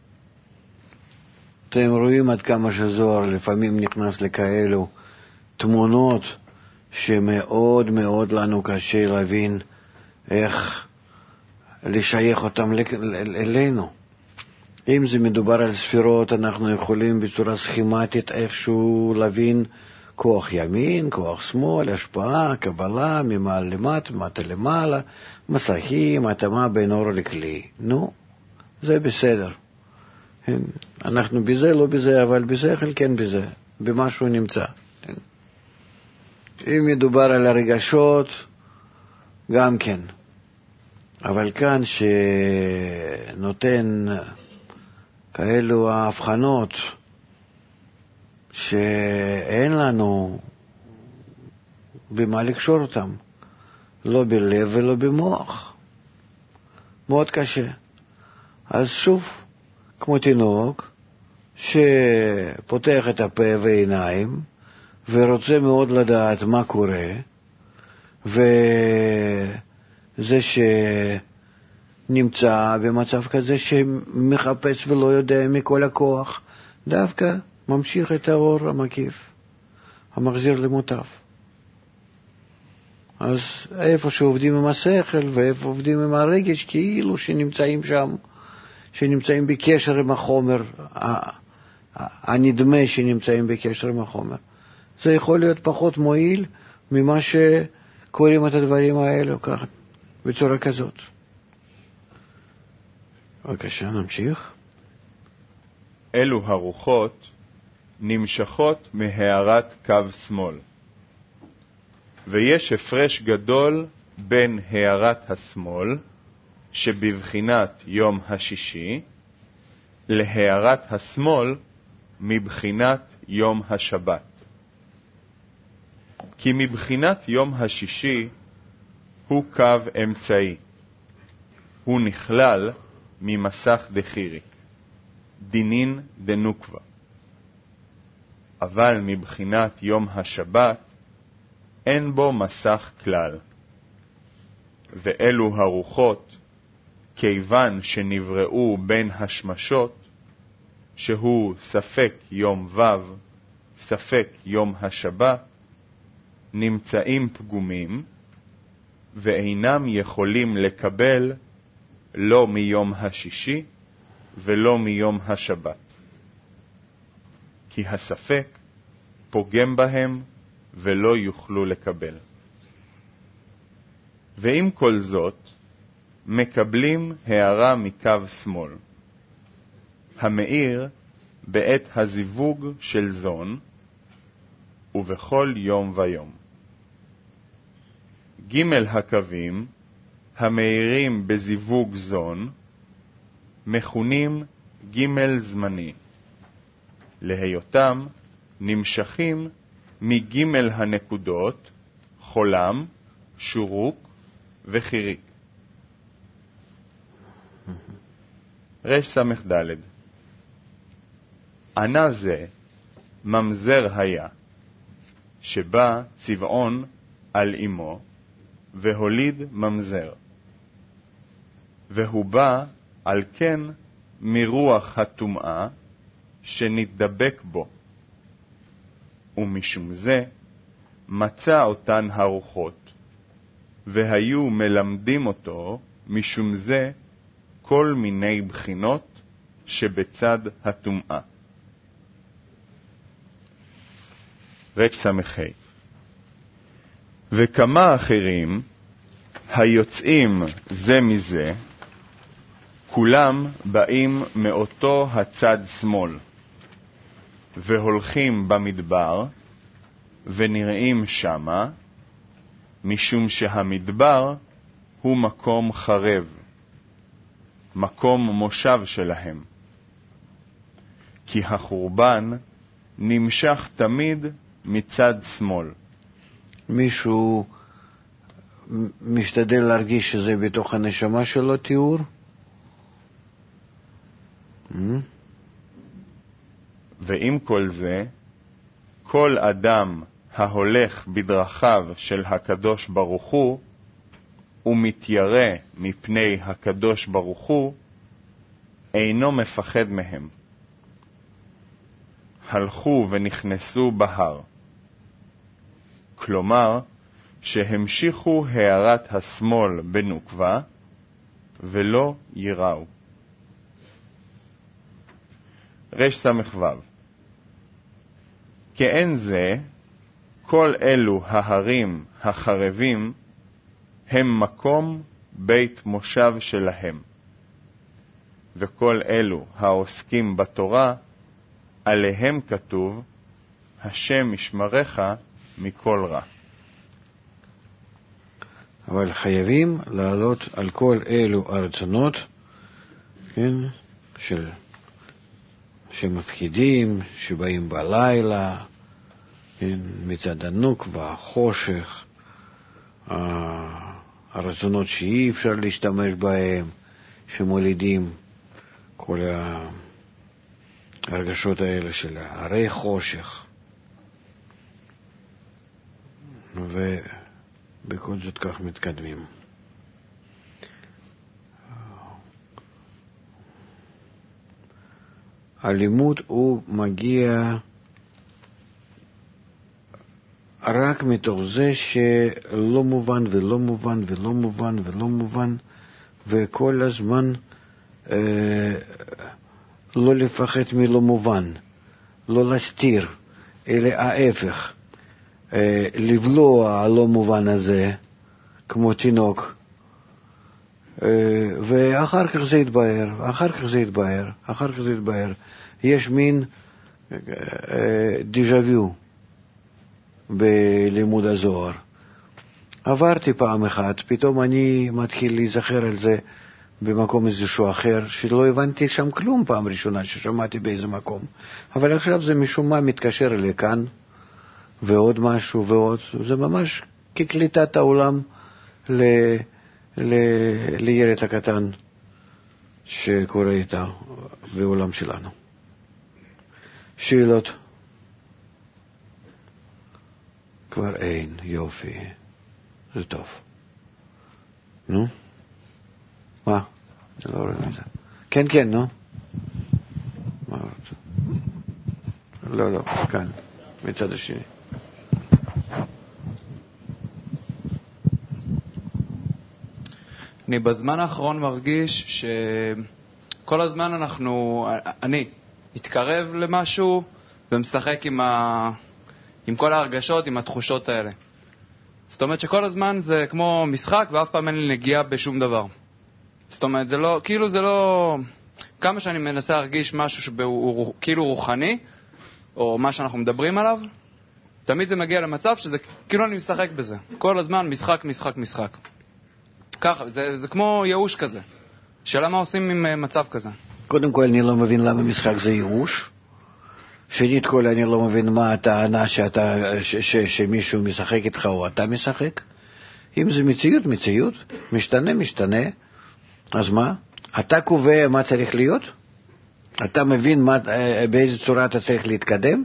אתם רואים עד כמה שזוהר לפעמים נכנס לכאלו תמונות שמאוד מאוד לנו קשה להבין איך לשייך אותם אלינו. אם זה מדובר על ספירות, אנחנו יכולים בצורה סכימטית איכשהו להבין כוח ימין, כוח שמאל, השפעה, קבלה, ממעל למטה, מטה למעלה, מסכים, התאמה בין אור לכלי. נו, זה בסדר. אנחנו בזה, לא בזה, אבל בשכל כן בזה, במשהו נמצא. אם מדובר על הרגשות, גם כן. אבל כאן שנותן כאלו ההבחנות שאין לנו במה לקשור אותם, לא בלב ולא במוח. מאוד קשה. אז שוב, כמו תינוק שפותח את הפה ועיניים ורוצה מאוד לדעת מה קורה, וזה שנמצא במצב כזה שמחפש ולא יודע מכל הכוח, דווקא ממשיך את האור המקיף, המחזיר למוטב. אז איפה שעובדים עם השכל ואיפה עובדים עם הרגש, כאילו שנמצאים שם, שנמצאים בקשר עם החומר, הנדמה שנמצאים בקשר עם החומר. זה יכול להיות פחות מועיל ממה שקוראים את הדברים האלו ככה, בצורה כזאת. בבקשה, נמשיך. אלו הרוחות נמשכות מהארת קו שמאל, ויש הפרש גדול בין הארת השמאל, שבבחינת יום השישי, להארת השמאל מבחינת יום השבת. כי מבחינת יום השישי הוא קו אמצעי, הוא נכלל ממסך דחיריק, דינין דנוקבה. אבל מבחינת יום השבת אין בו מסך כלל. ואלו הרוחות, כיוון שנבראו בין השמשות, שהוא ספק יום ו' ספק יום השבת, נמצאים פגומים ואינם יכולים לקבל לא מיום השישי ולא מיום השבת, כי הספק פוגם בהם ולא יוכלו לקבל. ועם כל זאת, מקבלים הערה מקו שמאל, המאיר בעת הזיווג של זון, ובכל יום ויום. ג' הקווים, המאירים בזיווג זון, מכונים ג' זמני, להיותם נמשכים מג' הנקודות, חולם, שורוק וחיריק. רס"ד. ענה זה ממזר היה, שבא צבעון על אמו, והוליד ממזר. והוא בא על כן מרוח הטומאה שנתדבק בו. ומשום זה מצא אותן הרוחות, והיו מלמדים אותו משום זה כל מיני בחינות שבצד הטומאה. רס"ה. וכמה אחרים היוצאים זה מזה, כולם באים מאותו הצד שמאל, והולכים במדבר, ונראים שמה, משום שהמדבר הוא מקום חרב, מקום מושב שלהם. כי החורבן נמשך תמיד מצד שמאל. מישהו משתדל להרגיש שזה בתוך הנשמה שלו תיאור? ועם כל זה, כל אדם ההולך בדרכיו של הקדוש ברוך הוא, ומתיירא מפני הקדוש ברוך הוא, אינו מפחד מהם. הלכו ונכנסו בהר. כלומר, שהמשיכו הערת השמאל בנוקבה, ולא יראו. רס"ו. כאין זה, כל אלו ההרים החרבים הם מקום בית מושב שלהם, וכל אלו העוסקים בתורה, עליהם כתוב, השם ישמרך מכל רע. אבל חייבים לעלות על כל אלו הרצונות, כן, שמפחידים, שבאים בלילה, כן, מצד הנוקבה, חושך, הרצונות שאי אפשר להשתמש בהם, שמולידים כל הרגשות האלה של הרי חושך. ובכל זאת כך מתקדמים. הלימוד הוא מגיע רק מתוך זה שלא מובן ולא מובן ולא מובן ולא מובן, וכל הזמן לא לפחד מלא מובן, לא להסתיר, אלא ההפך, לבלוע הלא מובן הזה כמו תינוק, ואחר כך זה יתבהר, אחר כך זה יתבהר. יש מין דז'ה-ויו בלימוד הזוהר. עברתי פעם אחת, פתאום אני מתחיל להיזכר על זה במקום איזשהו אחר, שלא הבנתי שם כלום פעם ראשונה ששמעתי באיזה מקום. אבל עכשיו זה משום מה מתקשר אלי כאן, ועוד משהו ועוד. זה ממש כקליטת העולם לילד הקטן שקורה איתה בעולם שלנו. שאלות? כבר אין, יופי, זה טוב. נו? מה? אני לא רואה את זה. כן, כן, נו? מה רוצה? לא, כאן. מצד השני. אני בזמן האחרון מרגיש שכל הזמן אני מתקרב למשהו ומשחק עם כל ההרגשות, עם התחושות האלה. זאת אומרת שכל הזמן זה כמו משחק ואף פעם אין לי נגיעה בשום דבר. זאת אומרת, זה לא, כאילו זה לא, כמה שאני מנסה להרגיש משהו שהוא כאילו רוחני, או מה שאנחנו מדברים עליו, תמיד זה מגיע למצב שזה כאילו אני משחק בזה. כל הזמן משחק, משחק, משחק. ככה, זה כמו ייאוש כזה. שאלה מה עושים עם מצב כזה? קודם כל אני לא מבין למה משחק זה ייאוש. שנית כל אני לא מבין מה הטענה שמישהו משחק איתך או אתה משחק. אם זה מציאות, מציאות. משתנה. אז מה? אתה קובע מה צריך להיות? אתה מבין באיזה צורה אתה צריך להתקדם?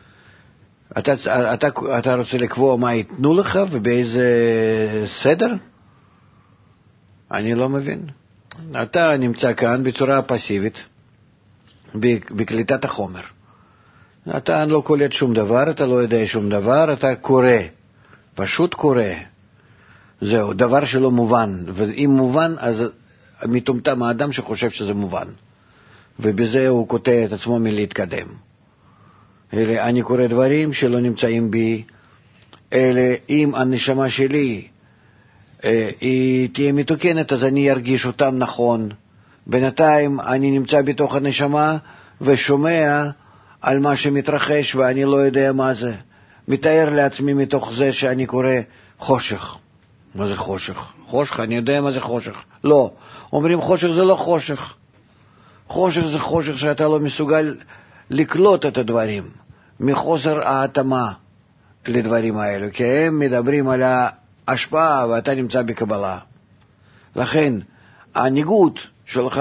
אתה רוצה לקבוע מה ייתנו לך ובאיזה סדר? אני לא מבין. אתה נמצא כאן בצורה פסיבית, בקליטת החומר. אתה לא קולט שום דבר, אתה לא יודע שום דבר, אתה קורא, פשוט קורא. זהו, דבר שלא מובן. ואם מובן, אז מטומטם האדם שחושב שזה מובן. ובזה הוא קוטע את עצמו מלהתקדם. אני קורא דברים שלא נמצאים בי, אלה אם הנשמה שלי היא תהיה מתוקנת, אז אני ארגיש אותם נכון. בינתיים אני נמצא בתוך הנשמה ושומע על מה שמתרחש ואני לא יודע מה זה. מתאר לעצמי מתוך זה שאני קורא חושך. מה זה חושך? חושך, אני יודע מה זה חושך. לא, אומרים חושך זה לא חושך. חושך זה חושך שאתה לא מסוגל לקלוט את הדברים, מחוסר ההתאמה לדברים האלו, כי הם מדברים על ההשפעה ואתה נמצא בקבלה. לכן הניגוד שלך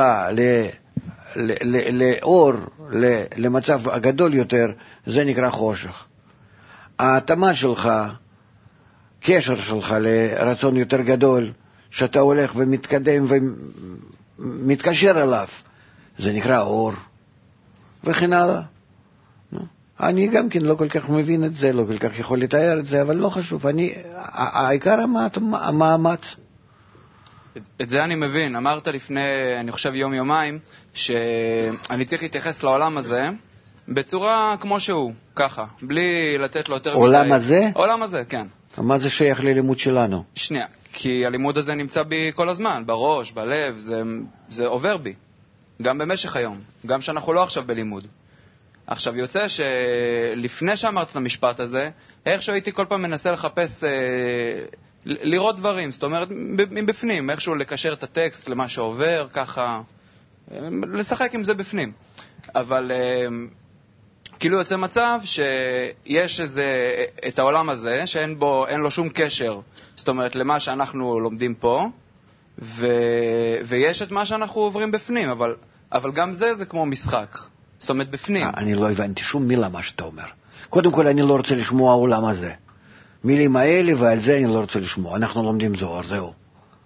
לאור, למצב הגדול יותר, זה נקרא חושך. ההתאמה שלך, קשר שלך לרצון יותר גדול, שאתה הולך ומתקדם ומתקשר אליו, זה נקרא אור, וכן הלאה. אני גם כן לא כל כך מבין את זה, לא כל כך יכול לתאר את זה, אבל לא חשוב. העיקר המאמץ. את זה אני מבין. אמרת לפני, אני חושב יום-יומיים, שאני צריך להתייחס לעולם הזה בצורה כמו שהוא, ככה, בלי לתת לו יותר... עולם הזה? עולם הזה, כן. מה זה שייך ללימוד שלנו? שנייה, כי הלימוד הזה נמצא בי כל הזמן, בראש, בלב, זה עובר בי. גם במשך היום, גם שאנחנו לא עכשיו בלימוד. עכשיו יוצא שלפני שאמרת את המשפט הזה, איכשהו הייתי כל פעם מנסה לחפש, לראות דברים, זאת אומרת, מבפנים, איכשהו לקשר את הטקסט למה שעובר, ככה, לשחק עם זה בפנים. אבל כאילו יוצא מצב שיש את העולם הזה, שאין לו שום קשר, זאת אומרת, למה שאנחנו לומדים פה, ויש את מה שאנחנו עוברים בפנים, אבל גם זה כמו משחק. זאת אומרת, בפנים. אני לא הבנתי שום מילה מה שאתה אומר. קודם כל, אני לא רוצה לשמוע העולם הזה. מילים האלה ועל זה אני לא רוצה לשמוע. אנחנו לומדים זוהר, זהו.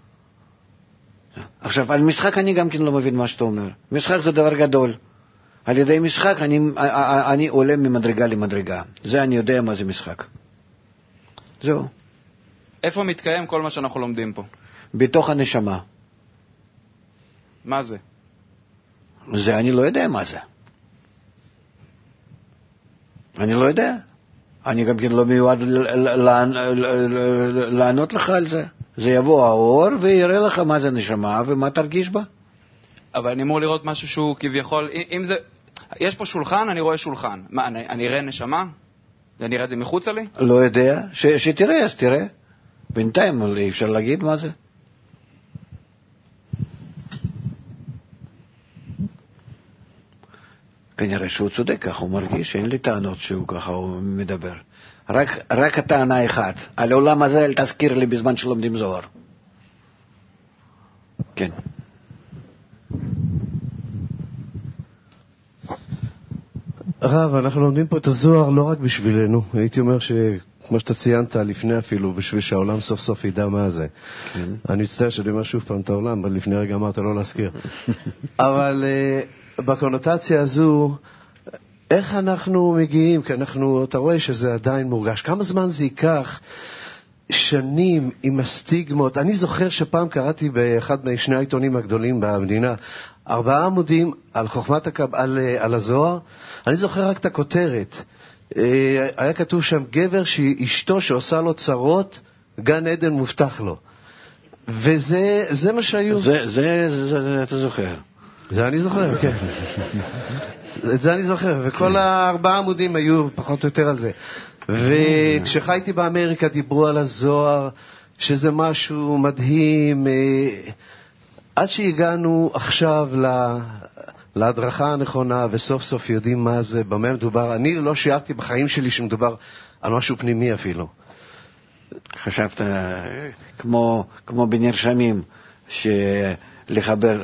עכשיו, על משחק אני גם כן לא מבין מה שאתה אומר. משחק זה דבר גדול. על ידי משחק אני עולה ממדרגה למדרגה. זה אני יודע מה זה משחק. זהו. איפה מתקיים כל מה שאנחנו לומדים פה? בתוך הנשמה. מה זה? זה אני לא יודע מה זה. אני לא יודע. אני גם כן לא מיועד לענות לך על זה. זה יבוא האור ויראה לך מה זה נשמה ומה תרגיש בה. אבל אני אמור לראות משהו שהוא כביכול, אם זה, יש פה שולחן, אני רואה שולחן. מה, אני אראה נשמה? אני אראה את זה מחוצה לי? לא יודע. שתראה, אז תראה. בינתיים אי אפשר להגיד מה זה. כנראה שהוא צודק, כך הוא מרגיש, אין לי טענות שהוא ככה הוא מדבר. רק הטענה אחת, על העולם הזה אל תזכיר לי בזמן שלומדים זוהר. כן. הרב, אנחנו לומדים פה את הזוהר לא רק בשבילנו, הייתי אומר כמו שאתה ציינת לפני אפילו, בשביל שהעולם סוף סוף ידע מה זה. כן. אני מצטער שאני אומר שוב פעם את העולם, אבל לפני רגע אמרת לא להזכיר. אבל בקונוטציה הזו, איך אנחנו מגיעים? כי אתה רואה שזה עדיין מורגש. כמה זמן זה ייקח? שנים עם הסטיגמות. אני זוכר שפעם קראתי באחד משני העיתונים הגדולים במדינה 4 עמודים על חוכמת על הזוהר. אני זוכר רק את הכותרת. היה כתוב שם גבר שאשתו שעושה לו צרות, גן עדן מובטח לו. וזה מה שהיו. זה אתה זוכר. זה אני זוכר, כן. את זה אני זוכר, וכל 4 עמודים היו פחות או יותר על זה. וכשחייתי באמריקה דיברו על הזוהר, שזה משהו מדהים, עד שהגענו עכשיו להדרכה הנכונה, וסוף סוף יודעים מה זה, במה מדובר. אני לא שיערתי בחיים שלי שמדובר על משהו פנימי אפילו. חשבת כמו בנרשמים, שלחבר,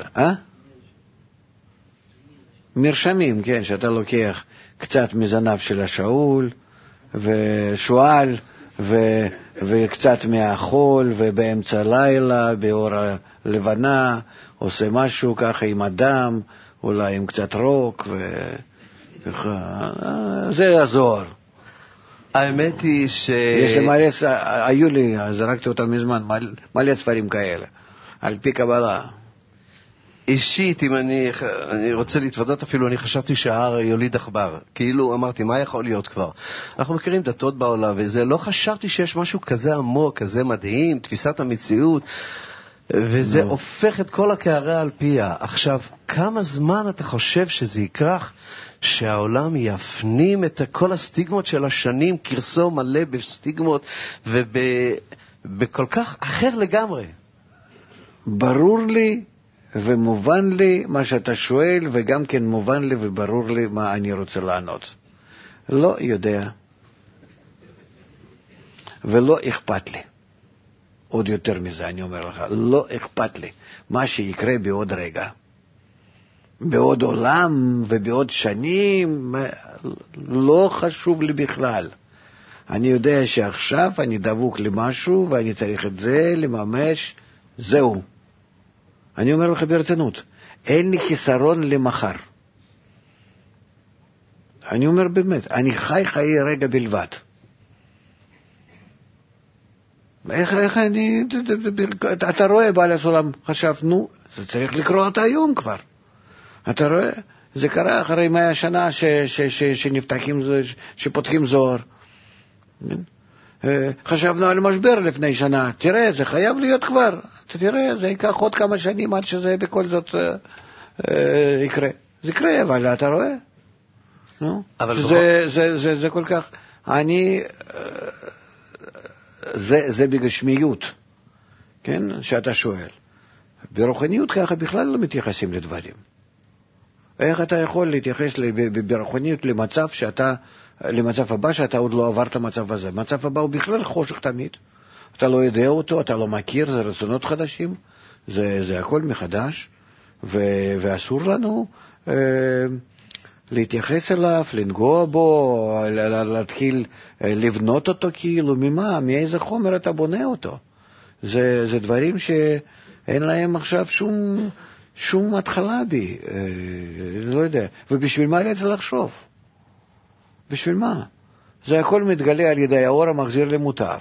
מרשמים, כן, שאתה לוקח קצת מזנב של השאול, ושואל, וקצת מהחול, ובאמצע לילה, באור הלבנה, עושה משהו ככה עם אדם, אולי עם קצת רוק, וככה, זה הזוהר. האמת היא יש לי מלא, היו לי, זרקתי אותם מזמן, מלא ספרים כאלה, על פי קבלה. אישית, אם אני רוצה להתוודות אפילו, אני חשבתי שההר יוליד עכבר. כאילו אמרתי, מה יכול להיות כבר? אנחנו מכירים דתות בעולם, וזה לא חשבתי שיש משהו כזה עמוק, כזה מדהים, תפיסת המציאות, וזה הופך את כל הקערה על פיה. עכשיו, כמה זמן אתה חושב שזה ייקח שהעולם יפנים את כל הסטיגמות של השנים, קרסו מלא בסטיגמות, ובכל כך אחר לגמרי? ברור לי ומובן לי מה שאתה שואל, וגם כן מובן לי וברור לי מה אני רוצה לענות. לא יודע, ולא אכפת לי. עוד יותר מזה אני אומר לך, לא אכפת לי מה שיקרה בעוד רגע. בעוד עולם ובעוד שנים, לא חשוב לי בכלל. אני יודע שעכשיו אני דבוק למשהו ואני צריך את זה לממש, זהו. אני אומר לך ברצינות, אין לי חיסרון למחר. אני אומר באמת, אני חי חיי רגע בלבד. איך אני, אתה רואה בעל הסולם, חשב, נו, זה צריך לקרוא אותה היום כבר. אתה רואה, זה קרה אחרי 100 שנה שנפתחים, שפותחים זוהר. חשבנו על משבר לפני שנה, תראה, זה חייב להיות כבר, תראה, זה ייקח עוד כמה שנים עד שזה בכל זאת יקרה. זה יקרה, אבל אתה רואה? זה כל כך, זה בגשמיות, כן, שאתה שואל. ברוחניות ככה בכלל לא מתייחסים לדברים. איך אתה יכול להתייחס ברוחניות למצב הבא שאתה עוד לא עברת מצב הזה? מצב הבא הוא בכלל חושך תמיד. אתה לא יודע אותו, אתה לא מכיר, זה רצונות חדשים, זה הכל מחדש, ואסור לנו להתייחס אליו, לנגוע בו, להתחיל לבנות אותו כאילו, ממה? מאיזה חומר אתה בונה אותו? זה דברים שאין להם עכשיו שום התחלה בי, לא יודע. ובשביל מה אני צריך לחשוב? בשביל מה? זה הכל מתגלה על ידי האור המחזיר למוטב.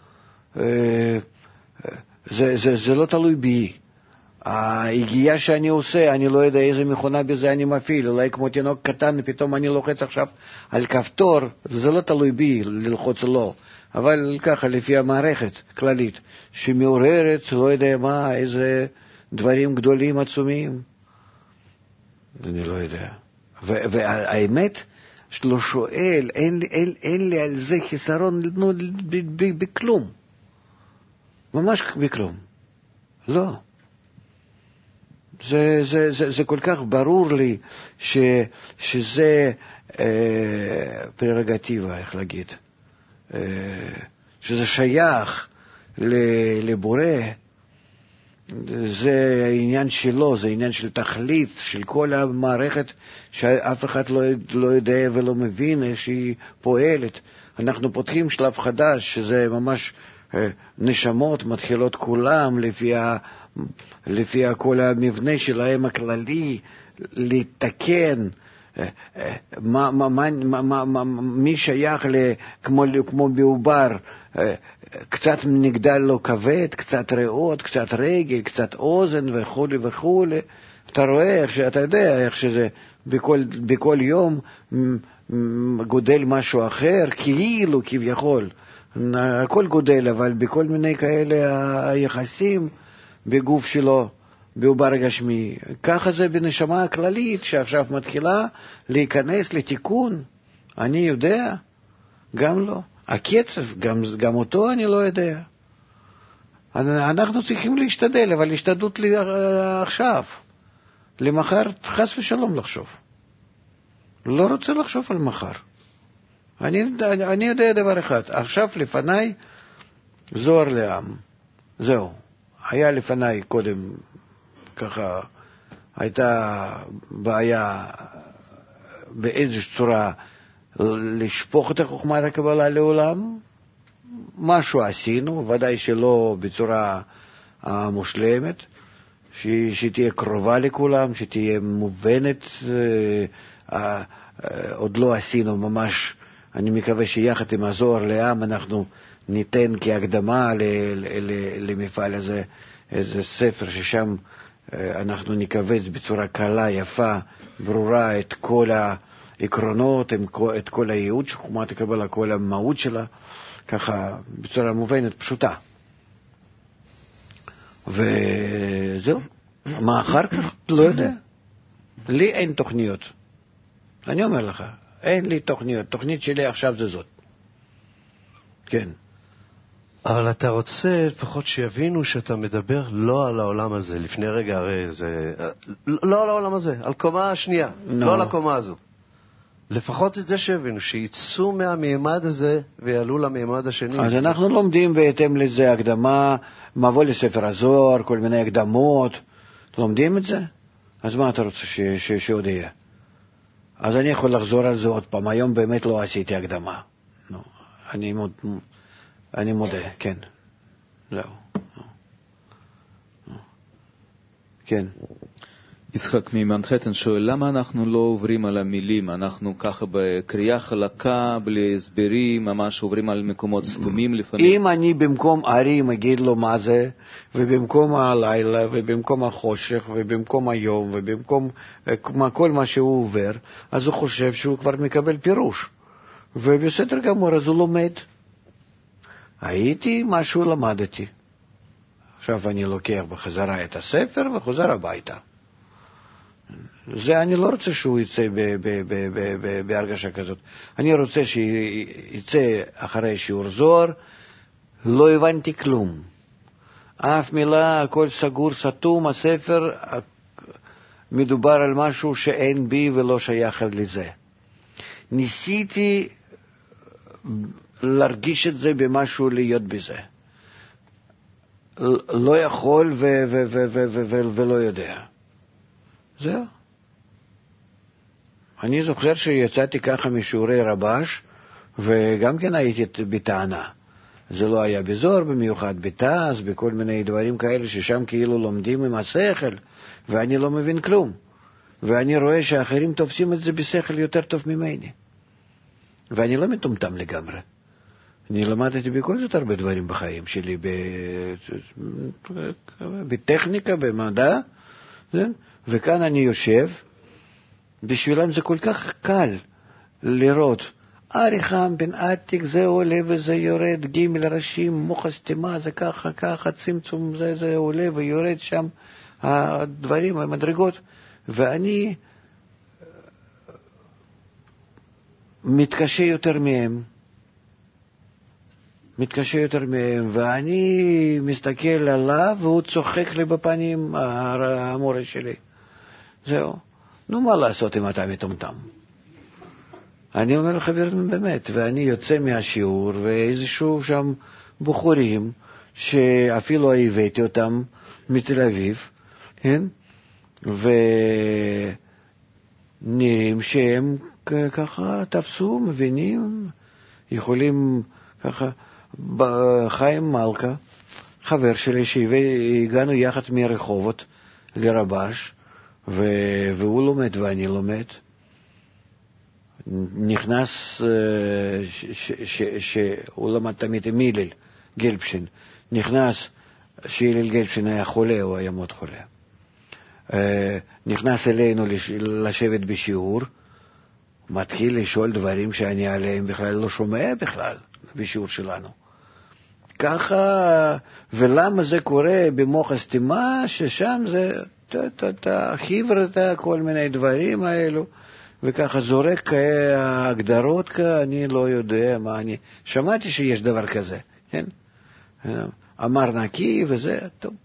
זה לא תלוי בי. ההגיעה שאני עושה, אני לא יודע איזה מכונה בזה אני מפעיל, אולי כמו תינוק קטן, פתאום אני לוחץ עכשיו על כפתור, זה לא תלוי בי ללחוץ לא. אבל ככה, לפי המערכת כללית, שמעוררת, לא יודע מה, איזה דברים גדולים עצומים. אני לא יודע. והאמת, שלא שואל, אין לי על זה חיסרון בכלום. ממש בכלום. לא. זה כל כך ברור לי שזה פררגטיבה, איך להגיד, שזה שייך לבורא, זה העניין שלו, זה עניין של תכלית, של כל המערכת שאף אחד לא יודע ולא מבין איך שהיא פועלת. אנחנו פותחים שלב חדש, שזה ממש נשמות מתחילות כולם לפי כל המבנה שלהם הכללי, לתקן מי שייך כמו בעובר, קצת נגדל לו כבד, קצת ריאות, קצת רגל, קצת אוזן וכו' וכו'. אתה רואה, אתה יודע איך שזה בכל יום גודל משהו אחר, כאילו כביכול. הכל גודל, אבל בכל מיני כאלה היחסים בגוף שלו, בעובר גשמי. ככה זה בנשמה הכללית שעכשיו מתחילה להיכנס לתיקון. אני יודע, גם לא. הקצב, גם אותו אני לא יודע. אנחנו צריכים להשתדל, אבל השתדלות לי עכשיו. למחר חס ושלום לחשוב. לא רוצה לחשוב על מחר. אני יודע דבר אחד. עכשיו לפניי זוהר לעם. זהו. היה לפניי קודם ככה, הייתה בעיה באיזושהי צורה לשפוך את חוכמת הקבלה לעולם. משהו עשינו, ודאי שלא בצורה מושלמת, שתהיה קרובה לכולם, שתהיה מובנת. עוד לא עשינו ממש. אני מקווה שיחד עם הזוהר לעם אנחנו ניתן כהקדמה למפעל הזה איזה ספר ששם אנחנו נקבץ בצורה קלה, יפה, ברורה את כל העקרונות, את כל הייעוד של חוכמת הקבלה, כל המהות שלה, ככה בצורה מובנת, פשוטה. וזהו. מה אחר כך? לא יודע. לי אין תוכניות. אני אומר לך, אין לי תוכניות. תוכנית שלי עכשיו זה זאת. כן. אבל אתה רוצה לפחות שיבינו שאתה מדבר לא על העולם הזה. לפני רגע הרי זה... לא על העולם הזה, על קומה השנייה. לא על הקומה הזו. לפחות את זה שיבינו, שיצאו מהמימד הזה ויעלו למימד השני. אז אנחנו לומדים בהתאם לזה הקדמה, מבוא לספר הזוהר, כל מיני הקדמות. לומדים את זה? אז מה אתה רוצה שעוד יהיה? אז אני יכול לחזור על זה עוד פעם. היום באמת לא עשיתי הקדמה. אני מודה, כן. זהו. כן. יצחק ממנהטן שואל, למה אנחנו לא עוברים על המילים? אנחנו ככה בקריאה חלקה, בלי הסברים, ממש עוברים על מקומות סתומים לפעמים. אם אני במקום ערים אגיד לו מה זה, ובמקום הלילה, ובמקום החושך, ובמקום היום, ובמקום כל מה שהוא עובר, אז הוא חושב שהוא כבר מקבל פירוש. ובסדר גמור, אז הוא לומד. הייתי משהו למדתי. עכשיו אני לוקח בחזרה את הספר וחוזר הביתה. זה אני לא רוצה שהוא יצא בהרגשה כזאת. אני רוצה שיצא אחרי שיעור זוהר, לא הבנתי כלום. אף מילה, הכל סגור, סתום, הספר מדובר על משהו שאין בי ולא שייך לזה. ניסיתי להרגיש את זה במשהו, להיות בזה. לא יכול ולא יודע. זהו. אני זוכר שיצאתי ככה משיעורי רבש, וגם כן הייתי בטענה. זה לא היה בזוהר במיוחד, בתעש, בכל מיני דברים כאלה ששם כאילו לומדים עם השכל, ואני לא מבין כלום. ואני רואה שאחרים תופסים את זה בשכל יותר טוב ממני. ואני לא מטומטם לגמרי. אני למדתי בכל זאת הרבה דברים בחיים שלי, בטכניקה, במדע, וכאן אני יושב, בשבילם זה כל כך קל לראות, אריחם בן עתיק, זה עולה וזה יורד, ג' ראשים, מוח הסתימה, זה ככה, ככה, צמצום, זה עולה ויורד שם, הדברים, המדרגות, ואני מתקשה יותר מהם, ואני מסתכל עליו, והוא צוחק לי בפנים, המורה שלי. זהו. נו, מה לעשות אם אתה מטומטם? אני אומר לחברים באמת, ואני יוצא מהשיעור, ואיזשהו שם בחורים, שאפילו הבאתי אותם מתל אביב, כן? ונראים שהם ככה תפסו, מבינים, יכולים ככה, חיים מלכה, חבר שלי שהגענו יחד מרחובות לרבש, והוא לומד ואני לומד, נכנס, שהוא למד תמיד עם הלל גלבשטיין, נכנס, שהלל גלבשטיין היה חולה, הוא היה מאוד חולה. נכנס אלינו לשבת בשיעור, מתחיל לשאול דברים שאני עליהם בכלל לא שומע בכלל בשיעור שלנו. ככה, ולמה זה קורה במוח הסתימה, ששם זה חבר'ה, כל מיני דברים האלו, וככה זורק הגדרות, אני לא יודע מה אני... שמעתי שיש דבר כזה, כן? אמר נקי וזה, טוב,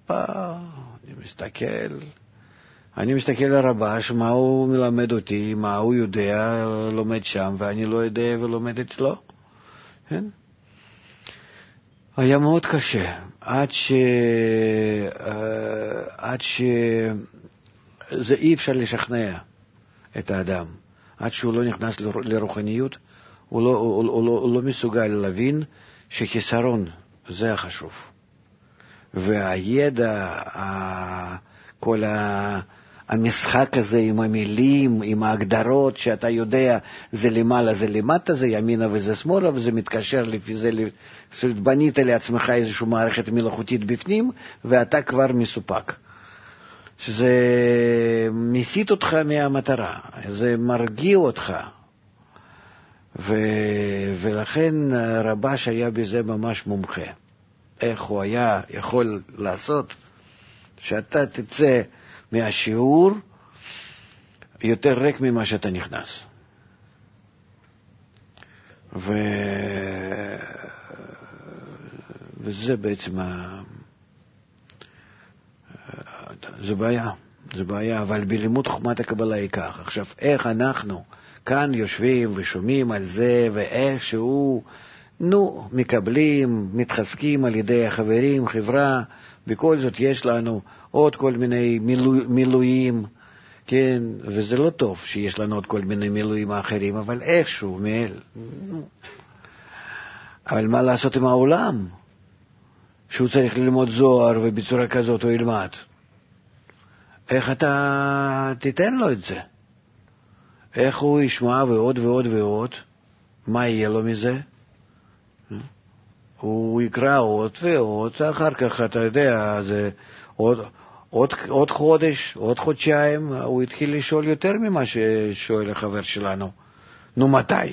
אני מסתכל על הרבש, מה הוא מלמד אותי, מה הוא יודע, לומד שם, ואני לא יודע ולומד אצלו, כן? היה מאוד קשה, עד זה אי אפשר לשכנע את האדם. עד שהוא לא נכנס לרוחניות, הוא לא מסוגל להבין שחיסרון זה החשוב. והידע, כל המשחק הזה עם המילים, עם ההגדרות שאתה יודע, זה למעלה, זה למטה, זה ימינה וזה שמאלה, וזה מתקשר לפי זה, בנית לעצמך איזושהי מערכת מלאכותית בפנים, ואתה כבר מסופק. שזה מסיט אותך מהמטרה, זה מרגיע אותך. ולכן רבש היה בזה ממש מומחה. איך הוא היה יכול לעשות שאתה תצא מהשיעור יותר ריק ממה שאתה נכנס. וזה בעצם זה בעיה, אבל בלימוד חוכמת הקבלה היא כך. עכשיו, איך אנחנו כאן יושבים ושומעים על זה, ואיך שהוא, מקבלים, מתחזקים על ידי החברים, חברה, בכל זאת יש לנו עוד כל מיני מילואים, כן, וזה לא טוב שיש לנו עוד כל מיני מילואים האחרים, אבל איכשהו, אבל מה לעשות עם העולם? שהוא צריך ללמוד זוהר, ובצורה כזאת הוא ילמד. איך אתה תיתן לו את זה? איך הוא ישמע ועוד ועוד ועוד? מה יהיה לו מזה? הוא יקרא עוד ועוד, אחר כך אתה יודע, זה עוד חודש, עוד חודשיים, הוא התחיל לשאול יותר ממה ששואל החבר שלנו. מתי?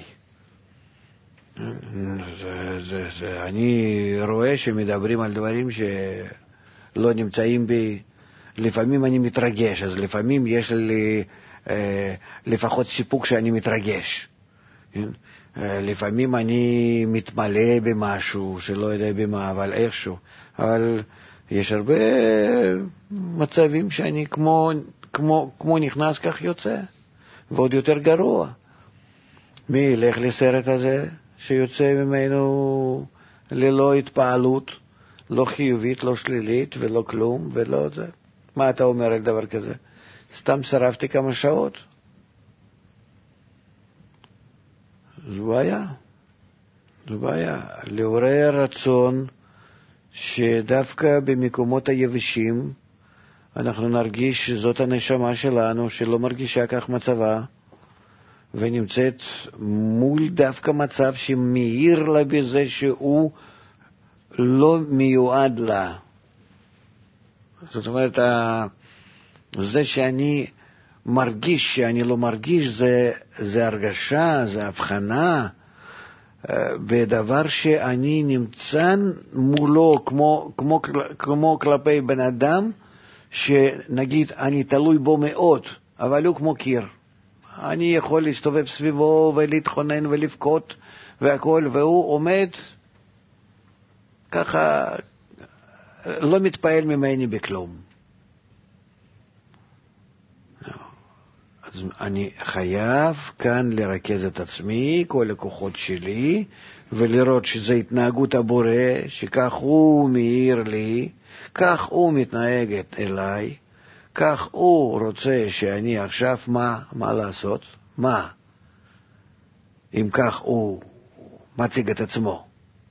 אני רואה שמדברים על דברים שלא נמצאים בי. לפעמים אני מתרגש, אז לפעמים יש לי לפחות סיפוק שאני מתרגש. לפעמים אני מתמלא במשהו שלא יודע במה, אבל איכשהו. אבל יש הרבה מצבים שאני כמו נכנס כך יוצא, ועוד יותר גרוע. מי ילך לסרט הזה שיוצא ממנו ללא התפעלות, לא חיובית, לא שלילית ולא כלום ולא זה? מה אתה אומר על דבר כזה? סתם שרפתי כמה שעות. זו בעיה. לעורר רצון שדווקא במקומות היבשים אנחנו נרגיש שזאת הנשמה שלנו שלא מרגישה כך מצבה, ונמצאת מול דווקא מצב שמאיר לה בזה שהוא לא מיועד לה. זאת אומרת, זה שאני מרגיש שאני לא מרגיש, זה הרגשה, זה הבחנה, ודבר שאני נמצא מולו כמו כלפי בן אדם, שנגיד אני תלוי בו מאוד, אבל הוא כמו קיר. אני יכול להסתובב סביבו ולהתכונן ולבכות והכל, והוא עומד ככה, לא מתפעל ממני בכלום. אז אני חייב כאן לרכז את עצמי, כל הכוחות שלי, ולראות שזה התנהגות הבורא, שכך הוא מאיר לי, כך הוא מתנהג אליי, כך הוא רוצה שאני עכשיו, מה לעשות? מה? אם כך הוא מציג את עצמו.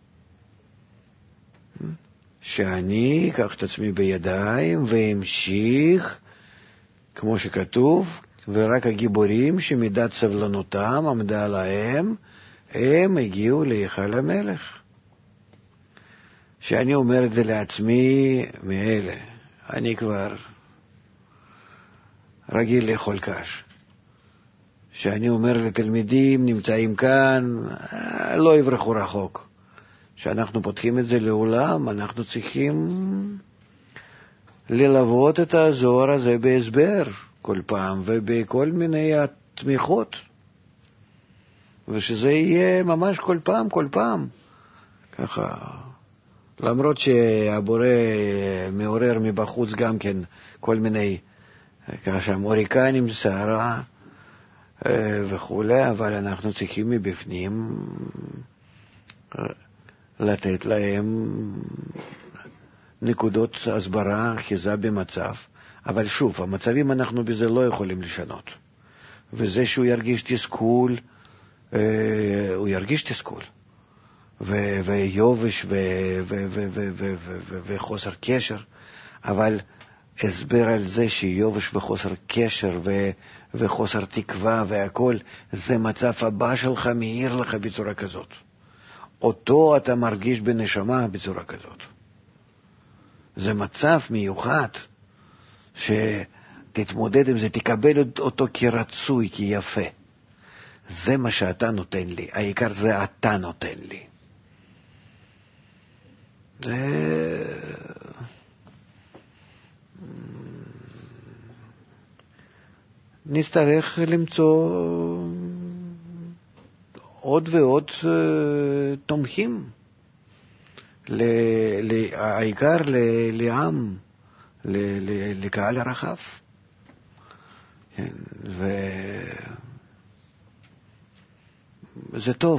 שאני אקח את עצמי בידיים והמשיך, כמו שכתוב, ורק הגיבורים שמידת סבלנותם עמדה להם, הם הגיעו להיכל המלך. שאני אומר את זה לעצמי מאלה, אני כבר רגיל לאכול קש. שאני אומר לתלמידים נמצאים כאן, לא יברחו רחוק. כשאנחנו פותחים את זה לעולם, אנחנו צריכים ללוות את הזוהר הזה בהסבר כל פעם ובכל מיני תמיכות, ושזה יהיה ממש כל פעם ככה. למרות שהבורא מעורר מבחוץ גם כן כל מיני ככה מוריקנים, שערה וכולי, אבל אנחנו צריכים מבפנים לתת להם נקודות הסברה, אחיזה במצב. אבל שוב, המצבים אנחנו בזה לא יכולים לשנות. וזה שהוא ירגיש תסכול, הוא ירגיש תסכול. ויובש וחוסר קשר, אבל הסבר על זה שיובש וחוסר קשר וחוסר תקווה והכל, זה מצב הבא שלך מאיר לך בצורה כזאת. אותו אתה מרגיש בנשמה בצורה כזאת. זה מצב מיוחד שתתמודד עם זה, תקבל אותו כרצוי, כיפה. זה מה שאתה נותן לי, העיקר זה אתה נותן לי. נצטרך למצוא עוד ועוד תומכים, העיקר לעם, לקהל הרחב. זה טוב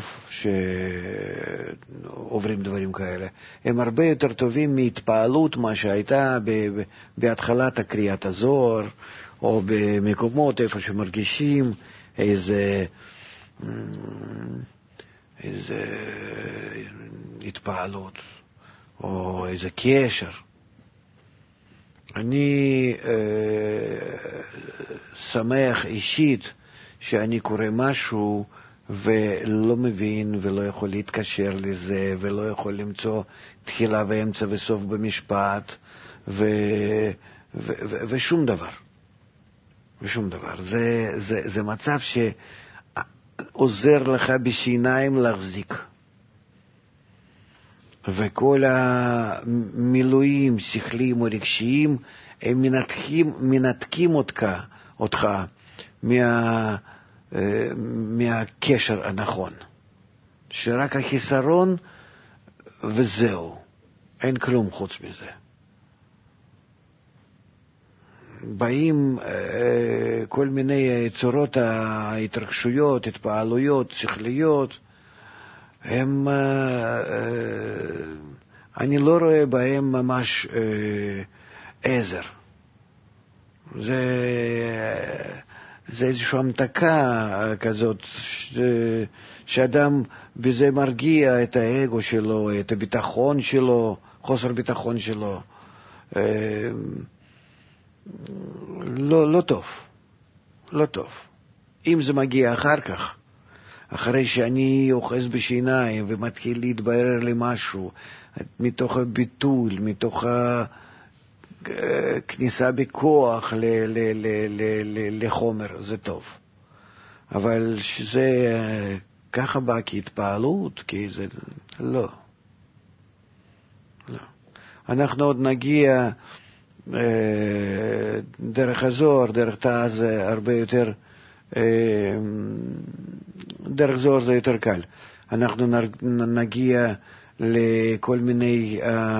שעוברים דברים כאלה. הם הרבה יותר טובים מהתפעלות מה שהייתה בהתחלת הקריאת הזוהר, או במקומות איפה שמרגישים איזה התפעלות או איזה קשר. אני שמח אישית שאני קורא משהו ולא מבין ולא יכול להתקשר לזה ולא יכול למצוא תחילה ואמצע וסוף במשפט ושום דבר. ושום דבר. זה מצב שעוזר לך בשיניים להחזיק. וכל המילואים שכליים או רגשיים הם מנתקים אותך מהקשר הנכון. שרק החיסרון וזהו. אין כלום חוץ מזה. באים כל מיני צורות ההתרגשויות, התפעלויות, שכליות, הם, אני לא רואה בהם ממש עזר. זה איזושהי המתקה כזאת, שאדם בזה מרגיע את האגו שלו, את הביטחון שלו, חוסר ביטחון שלו. לא טוב. לא טוב. אם זה מגיע אחר כך, אחרי שאני אוחז בשיניים ומתחיל להתברר לי משהו, מתוך הביטול, מתוך הכניסה בכוח לחומר, זה טוב. אבל שזה ככה בא כהתפעלות, כי זה לא. אנחנו עוד נגיע דרך הזוהר, דרך תאז הרבה יותר, דרך זוהר זה יותר קל. אנחנו נגיע לכל מיני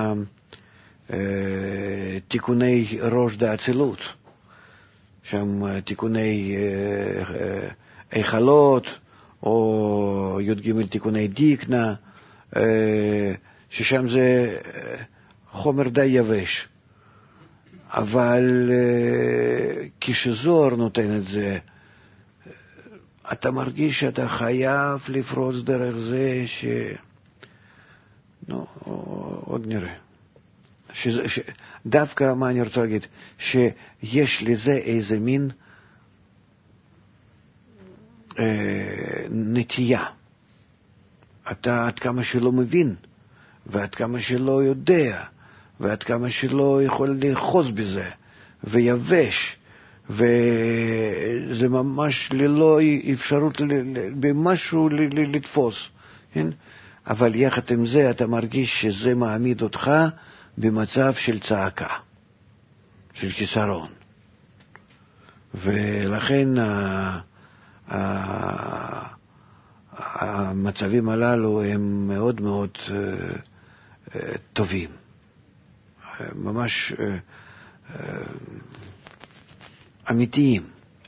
תיקוני ראש דאצילות, שם תיקוני איכלות, או י"ג תיקוני דיקנה, ששם זה חומר די יבש. אבל כשזוהר נותן את זה, אתה מרגיש שאתה חייב לפרוץ דרך זה עוד נראה. דווקא מה אני רוצה להגיד, שיש לזה איזה מין נטייה. אתה עד כמה שלא מבין, ועד כמה שלא יודע, ועד כמה שלא יכול לאחוז בזה, ויבש, וזה ממש ללא אפשרות במשהו לתפוס. כן? אבל יחד עם זה אתה מרגיש שזה מעמיד אותך במצב של צעקה, של כיסרון. ולכן המצבים הללו הם מאוד מאוד טובים. ממש אמיתיים.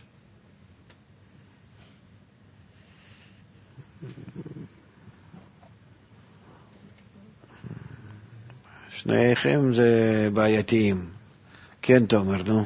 שניכם זה בעייתיים. כן, תומר, נו.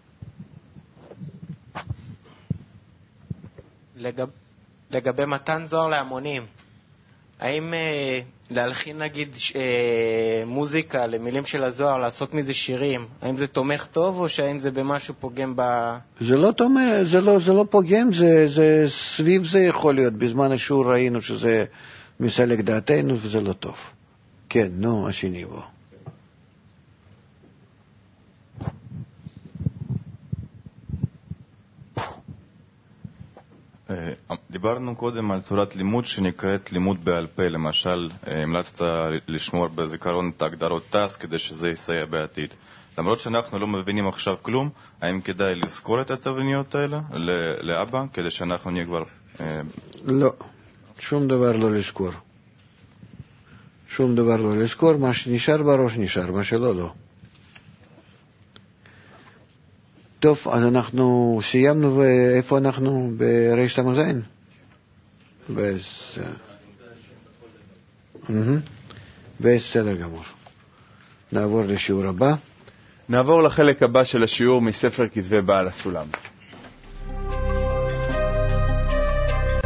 לגבי מתן זוהר להמונים, האם להלחין נגיד מוזיקה למילים של הזוהר, לעשות מזה שירים, האם זה תומך טוב או שהאם זה במשהו פוגם זה לא תומך, זה לא פוגם, זה סביב זה יכול להיות. בזמן השיעור ראינו שזה מסלק דעתנו וזה לא טוב. כן, נו, השני בו. דיברנו קודם על צורת לימוד שנקראת לימוד בעל פה. למשל, המלצת לשמור בזיכרון את ההגדרות תס כדי שזה יסייע בעתיד. למרות שאנחנו לא מבינים עכשיו כלום, האם כדאי לזכור את התבניות האלה לאבא כדי שאנחנו נהיה כבר... לא, שום דבר לא לזכור. שום דבר לא לזכור, מה שנשאר בראש נשאר, מה שלא לא. טוב, אז אנחנו סיימנו, ואיפה אנחנו? ברשת המזין? בסדר גמור. נעבור לשיעור הבא. נעבור לחלק הבא של השיעור מספר כתבי בעל הסולם.